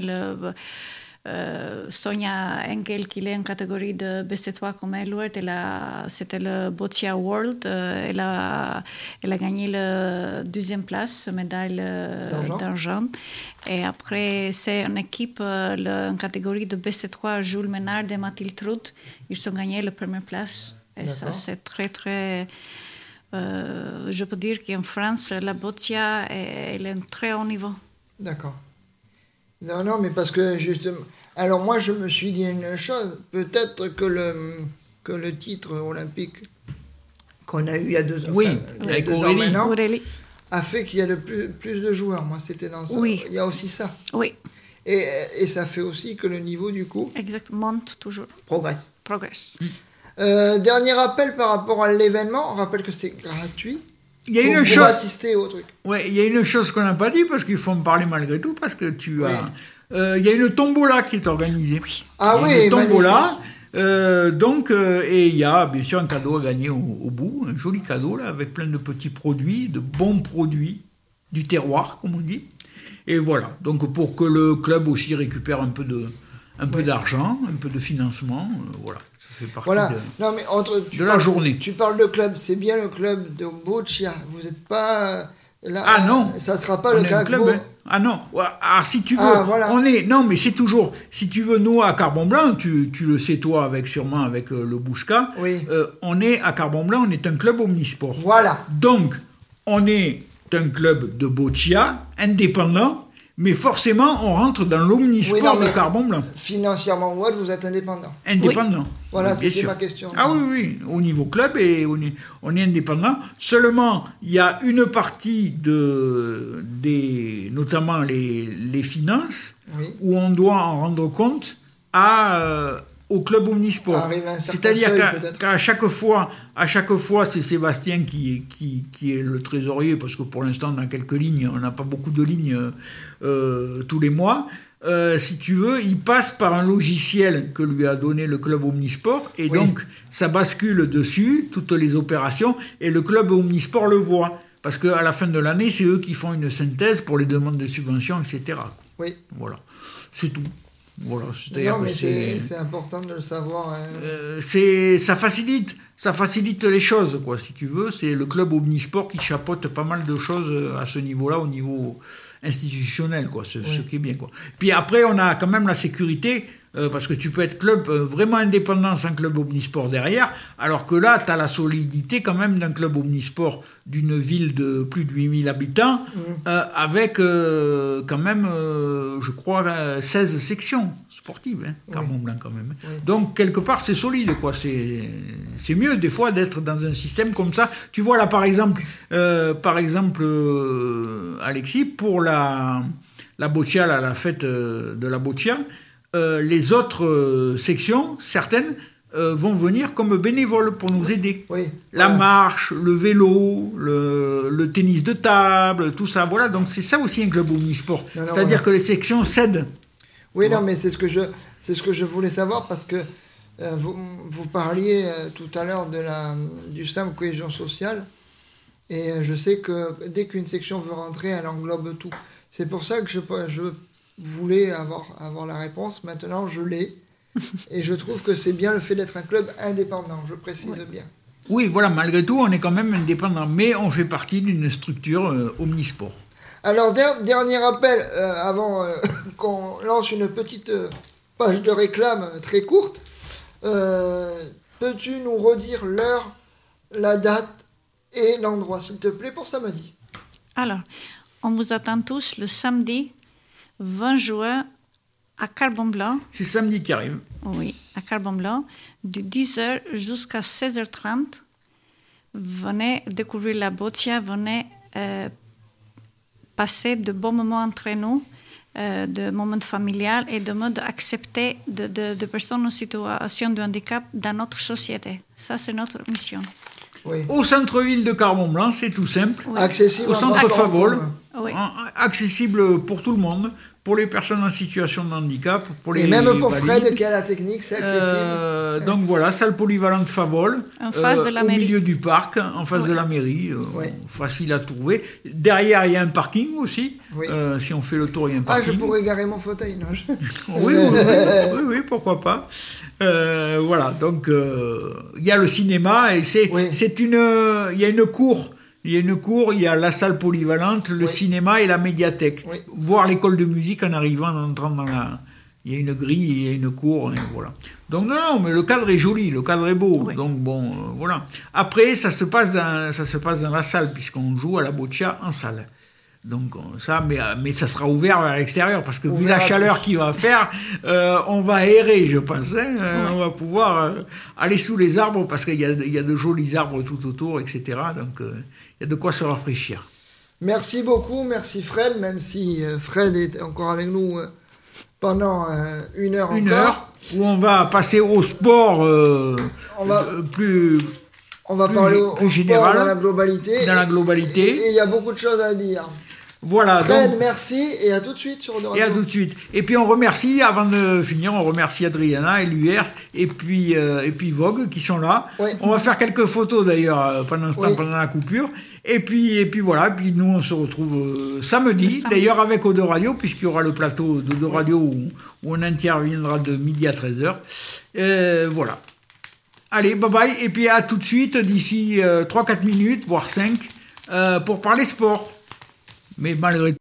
Speaker 4: Sonia Engel, qui est en catégorie de BC3 comme elle, c'était le Boccia World. Elle a gagné la deuxième place, médaille d'argent. Et après, c'est une équipe en catégorie de BC3, Jules Ménard et Mathilde Trout. Ils ont gagné la première place. Et ça, c'est très, très... je peux dire qu'en France, la Boccia, elle est à un très haut niveau.
Speaker 2: D'accord. Non, mais parce que justement... Alors moi, je me suis dit une chose. Peut-être que le titre olympique qu'on a eu il y a 2 ans,
Speaker 3: avec
Speaker 2: ans maintenant, a fait qu'il y a plus de joueurs. Moi, c'était dans ça.
Speaker 4: Oui.
Speaker 2: Il y a aussi ça.
Speaker 4: Oui.
Speaker 2: Et ça fait aussi que le niveau, du coup...
Speaker 4: Exactement, monte toujours.
Speaker 2: Progresse.
Speaker 3: Dernier
Speaker 2: rappel par rapport à l'événement. On rappelle que c'est gratuit.
Speaker 3: Il y a une chose.
Speaker 2: Assister au truc.
Speaker 3: Ouais, il y a une chose qu'on n'a pas dit parce qu'il faut en parler malgré tout parce que il y a une tombola qui est organisée.
Speaker 2: Oui. Ah oui,
Speaker 3: une tombola. Et il y a bien sûr un cadeau à gagner au bout, un joli cadeau là avec plein de petits produits, de bons produits du terroir comme on dit. Et voilà. Donc pour que le club aussi récupère un peu d'argent, un peu de financement, voilà. Ça fait partie de la journée.
Speaker 2: Tu parles de club, c'est bien le club de Boccia. Vous n'êtes pas là.
Speaker 3: Ah non.
Speaker 2: Ça sera pas le
Speaker 3: club. Hein. Ah non. Alors si tu veux, non, mais c'est toujours. Si tu veux, nous à Carbon Blanc, tu le sais toi sûrement avec le Bouchka.
Speaker 2: Oui.
Speaker 3: On est à Carbon Blanc, on est un club omnisport.
Speaker 2: Voilà.
Speaker 3: Donc on est un club de Boccia indépendant. Mais forcément, on rentre dans l'omnisport de Carbon Blanc.
Speaker 2: Financièrement, vous êtes indépendant.
Speaker 3: Indépendant.
Speaker 2: Oui. Voilà, c'était ma question.
Speaker 3: Ah oui. Au niveau club, on est indépendant. Seulement, il y a une partie notamment les finances, où on doit en rendre compte au club omnisport. C'est-à-dire qu'à chaque fois, c'est Sébastien qui est le trésorier, parce que pour l'instant, dans quelques lignes, on n'a pas beaucoup de lignes tous les mois. Si tu veux, il passe par un logiciel que lui a donné le club omnisport, et donc ça bascule dessus, toutes les opérations, et le club omnisport le voit. Parce qu'à la fin de l'année, c'est eux qui font une synthèse pour les demandes de subventions, etc.
Speaker 2: Oui.
Speaker 3: Voilà. C'est tout. Voilà,
Speaker 2: non, mais c'est important de le savoir.
Speaker 3: Ça facilite les choses, quoi, si tu veux. C'est le club omnisport qui chapeaute pas mal de choses à ce niveau-là, au niveau institutionnel, quoi, ce qui est bien, quoi. Puis après, on a quand même la sécurité, parce que tu peux être club vraiment indépendant sans club omnisport derrière, alors que là, tu as la solidité quand même d'un club omnisport d'une ville de plus de 8000 habitants, avec quand même, je crois, 16 sections sportives, Carmont-Blanc quand même. Oui. Donc, quelque part, c'est solide, quoi. C'est mieux, des fois, d'être dans un système comme ça. Tu vois, là, par exemple Alexis, pour la boccia, la fête de la boccia, les autres sections, certaines, vont venir comme bénévoles pour nous aider. Oui, la marche, le vélo, le tennis de table, tout ça. Voilà, donc c'est ça aussi un club omnisport. C'est-à-dire que les sections cèdent.
Speaker 2: Oui, non, mais c'est ce que je voulais savoir, parce que vous parliez tout à l'heure du STAM cohésion sociale, et je sais que dès qu'une section veut rentrer, elle englobe tout. C'est pour ça que je voulais avoir la réponse. Maintenant, je l'ai. Et je trouve que c'est bien le fait d'être un club indépendant, je précise bien.
Speaker 3: Oui, voilà, malgré tout, on est quand même indépendant, mais on fait partie d'une structure omnisport.
Speaker 2: Alors, dernier appel, avant qu'on lance une petite page de réclame très courte. Peux-tu nous redire l'heure, la date et l'endroit, s'il te plaît, pour samedi?
Speaker 4: Alors, on vous attend tous le samedi 20 juin à Carbon-Blanc.
Speaker 3: C'est samedi qui arrive.
Speaker 4: Oui, à Carbon-Blanc, de 10h jusqu'à 16h30. Venez découvrir la boccia, venez passer de bons moments entre nous, de moments familiaux et de mode accepter de personnes en situation de handicap dans notre société. Ça, c'est notre mission.
Speaker 3: Oui. Au centre-ville de Carbon-Blanc, c'est tout simple.
Speaker 2: Oui. Accessible
Speaker 3: au centre Favol,
Speaker 4: oui.
Speaker 3: Accessible pour tout le monde, pour les personnes en situation de handicap, pour les
Speaker 2: et même pour
Speaker 3: valides.
Speaker 2: Fred qui a la technique, c'est accessible.
Speaker 3: Donc voilà, salle polyvalente Favol,
Speaker 4: en face de la
Speaker 3: au
Speaker 4: mairie.
Speaker 3: milieu du parc, en face de la mairie, facile à trouver. Derrière, il y a un parking aussi. Oui. Si on fait le tour, il y a un parking.
Speaker 2: Je pourrais garer mon fauteuil, non
Speaker 3: oui, pourquoi pas. Voilà, donc il y a le cinéma et il y a une cour. Il y a une cour, il y a la salle polyvalente, le cinéma et la médiathèque. Oui. Voir l'école de musique en arrivant, en entrant dans il y a une grille, il y a une cour, et voilà. Donc non, mais le cadre est joli, le cadre est beau. Oui. Donc bon, voilà. Après, ça se passe dans la salle, puisqu'on joue à la boccia en salle. Donc ça, mais ça sera ouvert vers l'extérieur, parce que vu la chaleur qu'il va faire, on va aérer, je pense. On va pouvoir aller sous les arbres, parce qu'il y a de jolis arbres tout autour, etc. Donc il y a de quoi se rafraîchir.
Speaker 2: Merci beaucoup, merci Fred, même si Fred est encore avec nous pendant une heure
Speaker 3: encore. Une heure, où on va passer au sport
Speaker 2: on va parler au
Speaker 3: général,
Speaker 2: sport dans la globalité. Et il y a beaucoup de choses à dire.
Speaker 3: Voilà,
Speaker 2: Fred, merci, et à tout de suite sur Edoradio.
Speaker 3: Et à tout de suite. Et puis on remercie, avant de finir, on remercie Adriana et l'UR, et puis Vogue qui sont là. Oui. On va faire quelques photos d'ailleurs pendant ce temps, pendant la coupure. Et puis voilà, puis nous on se retrouve samedi, d'ailleurs avec Edoradio, puisqu'il y aura le plateau d'Edoradio où on interviendra de midi à 13h. Voilà. Allez, bye bye, et puis à tout de suite, d'ici 3-4 minutes, voire 5, pour parler sport. Mais malgré tout,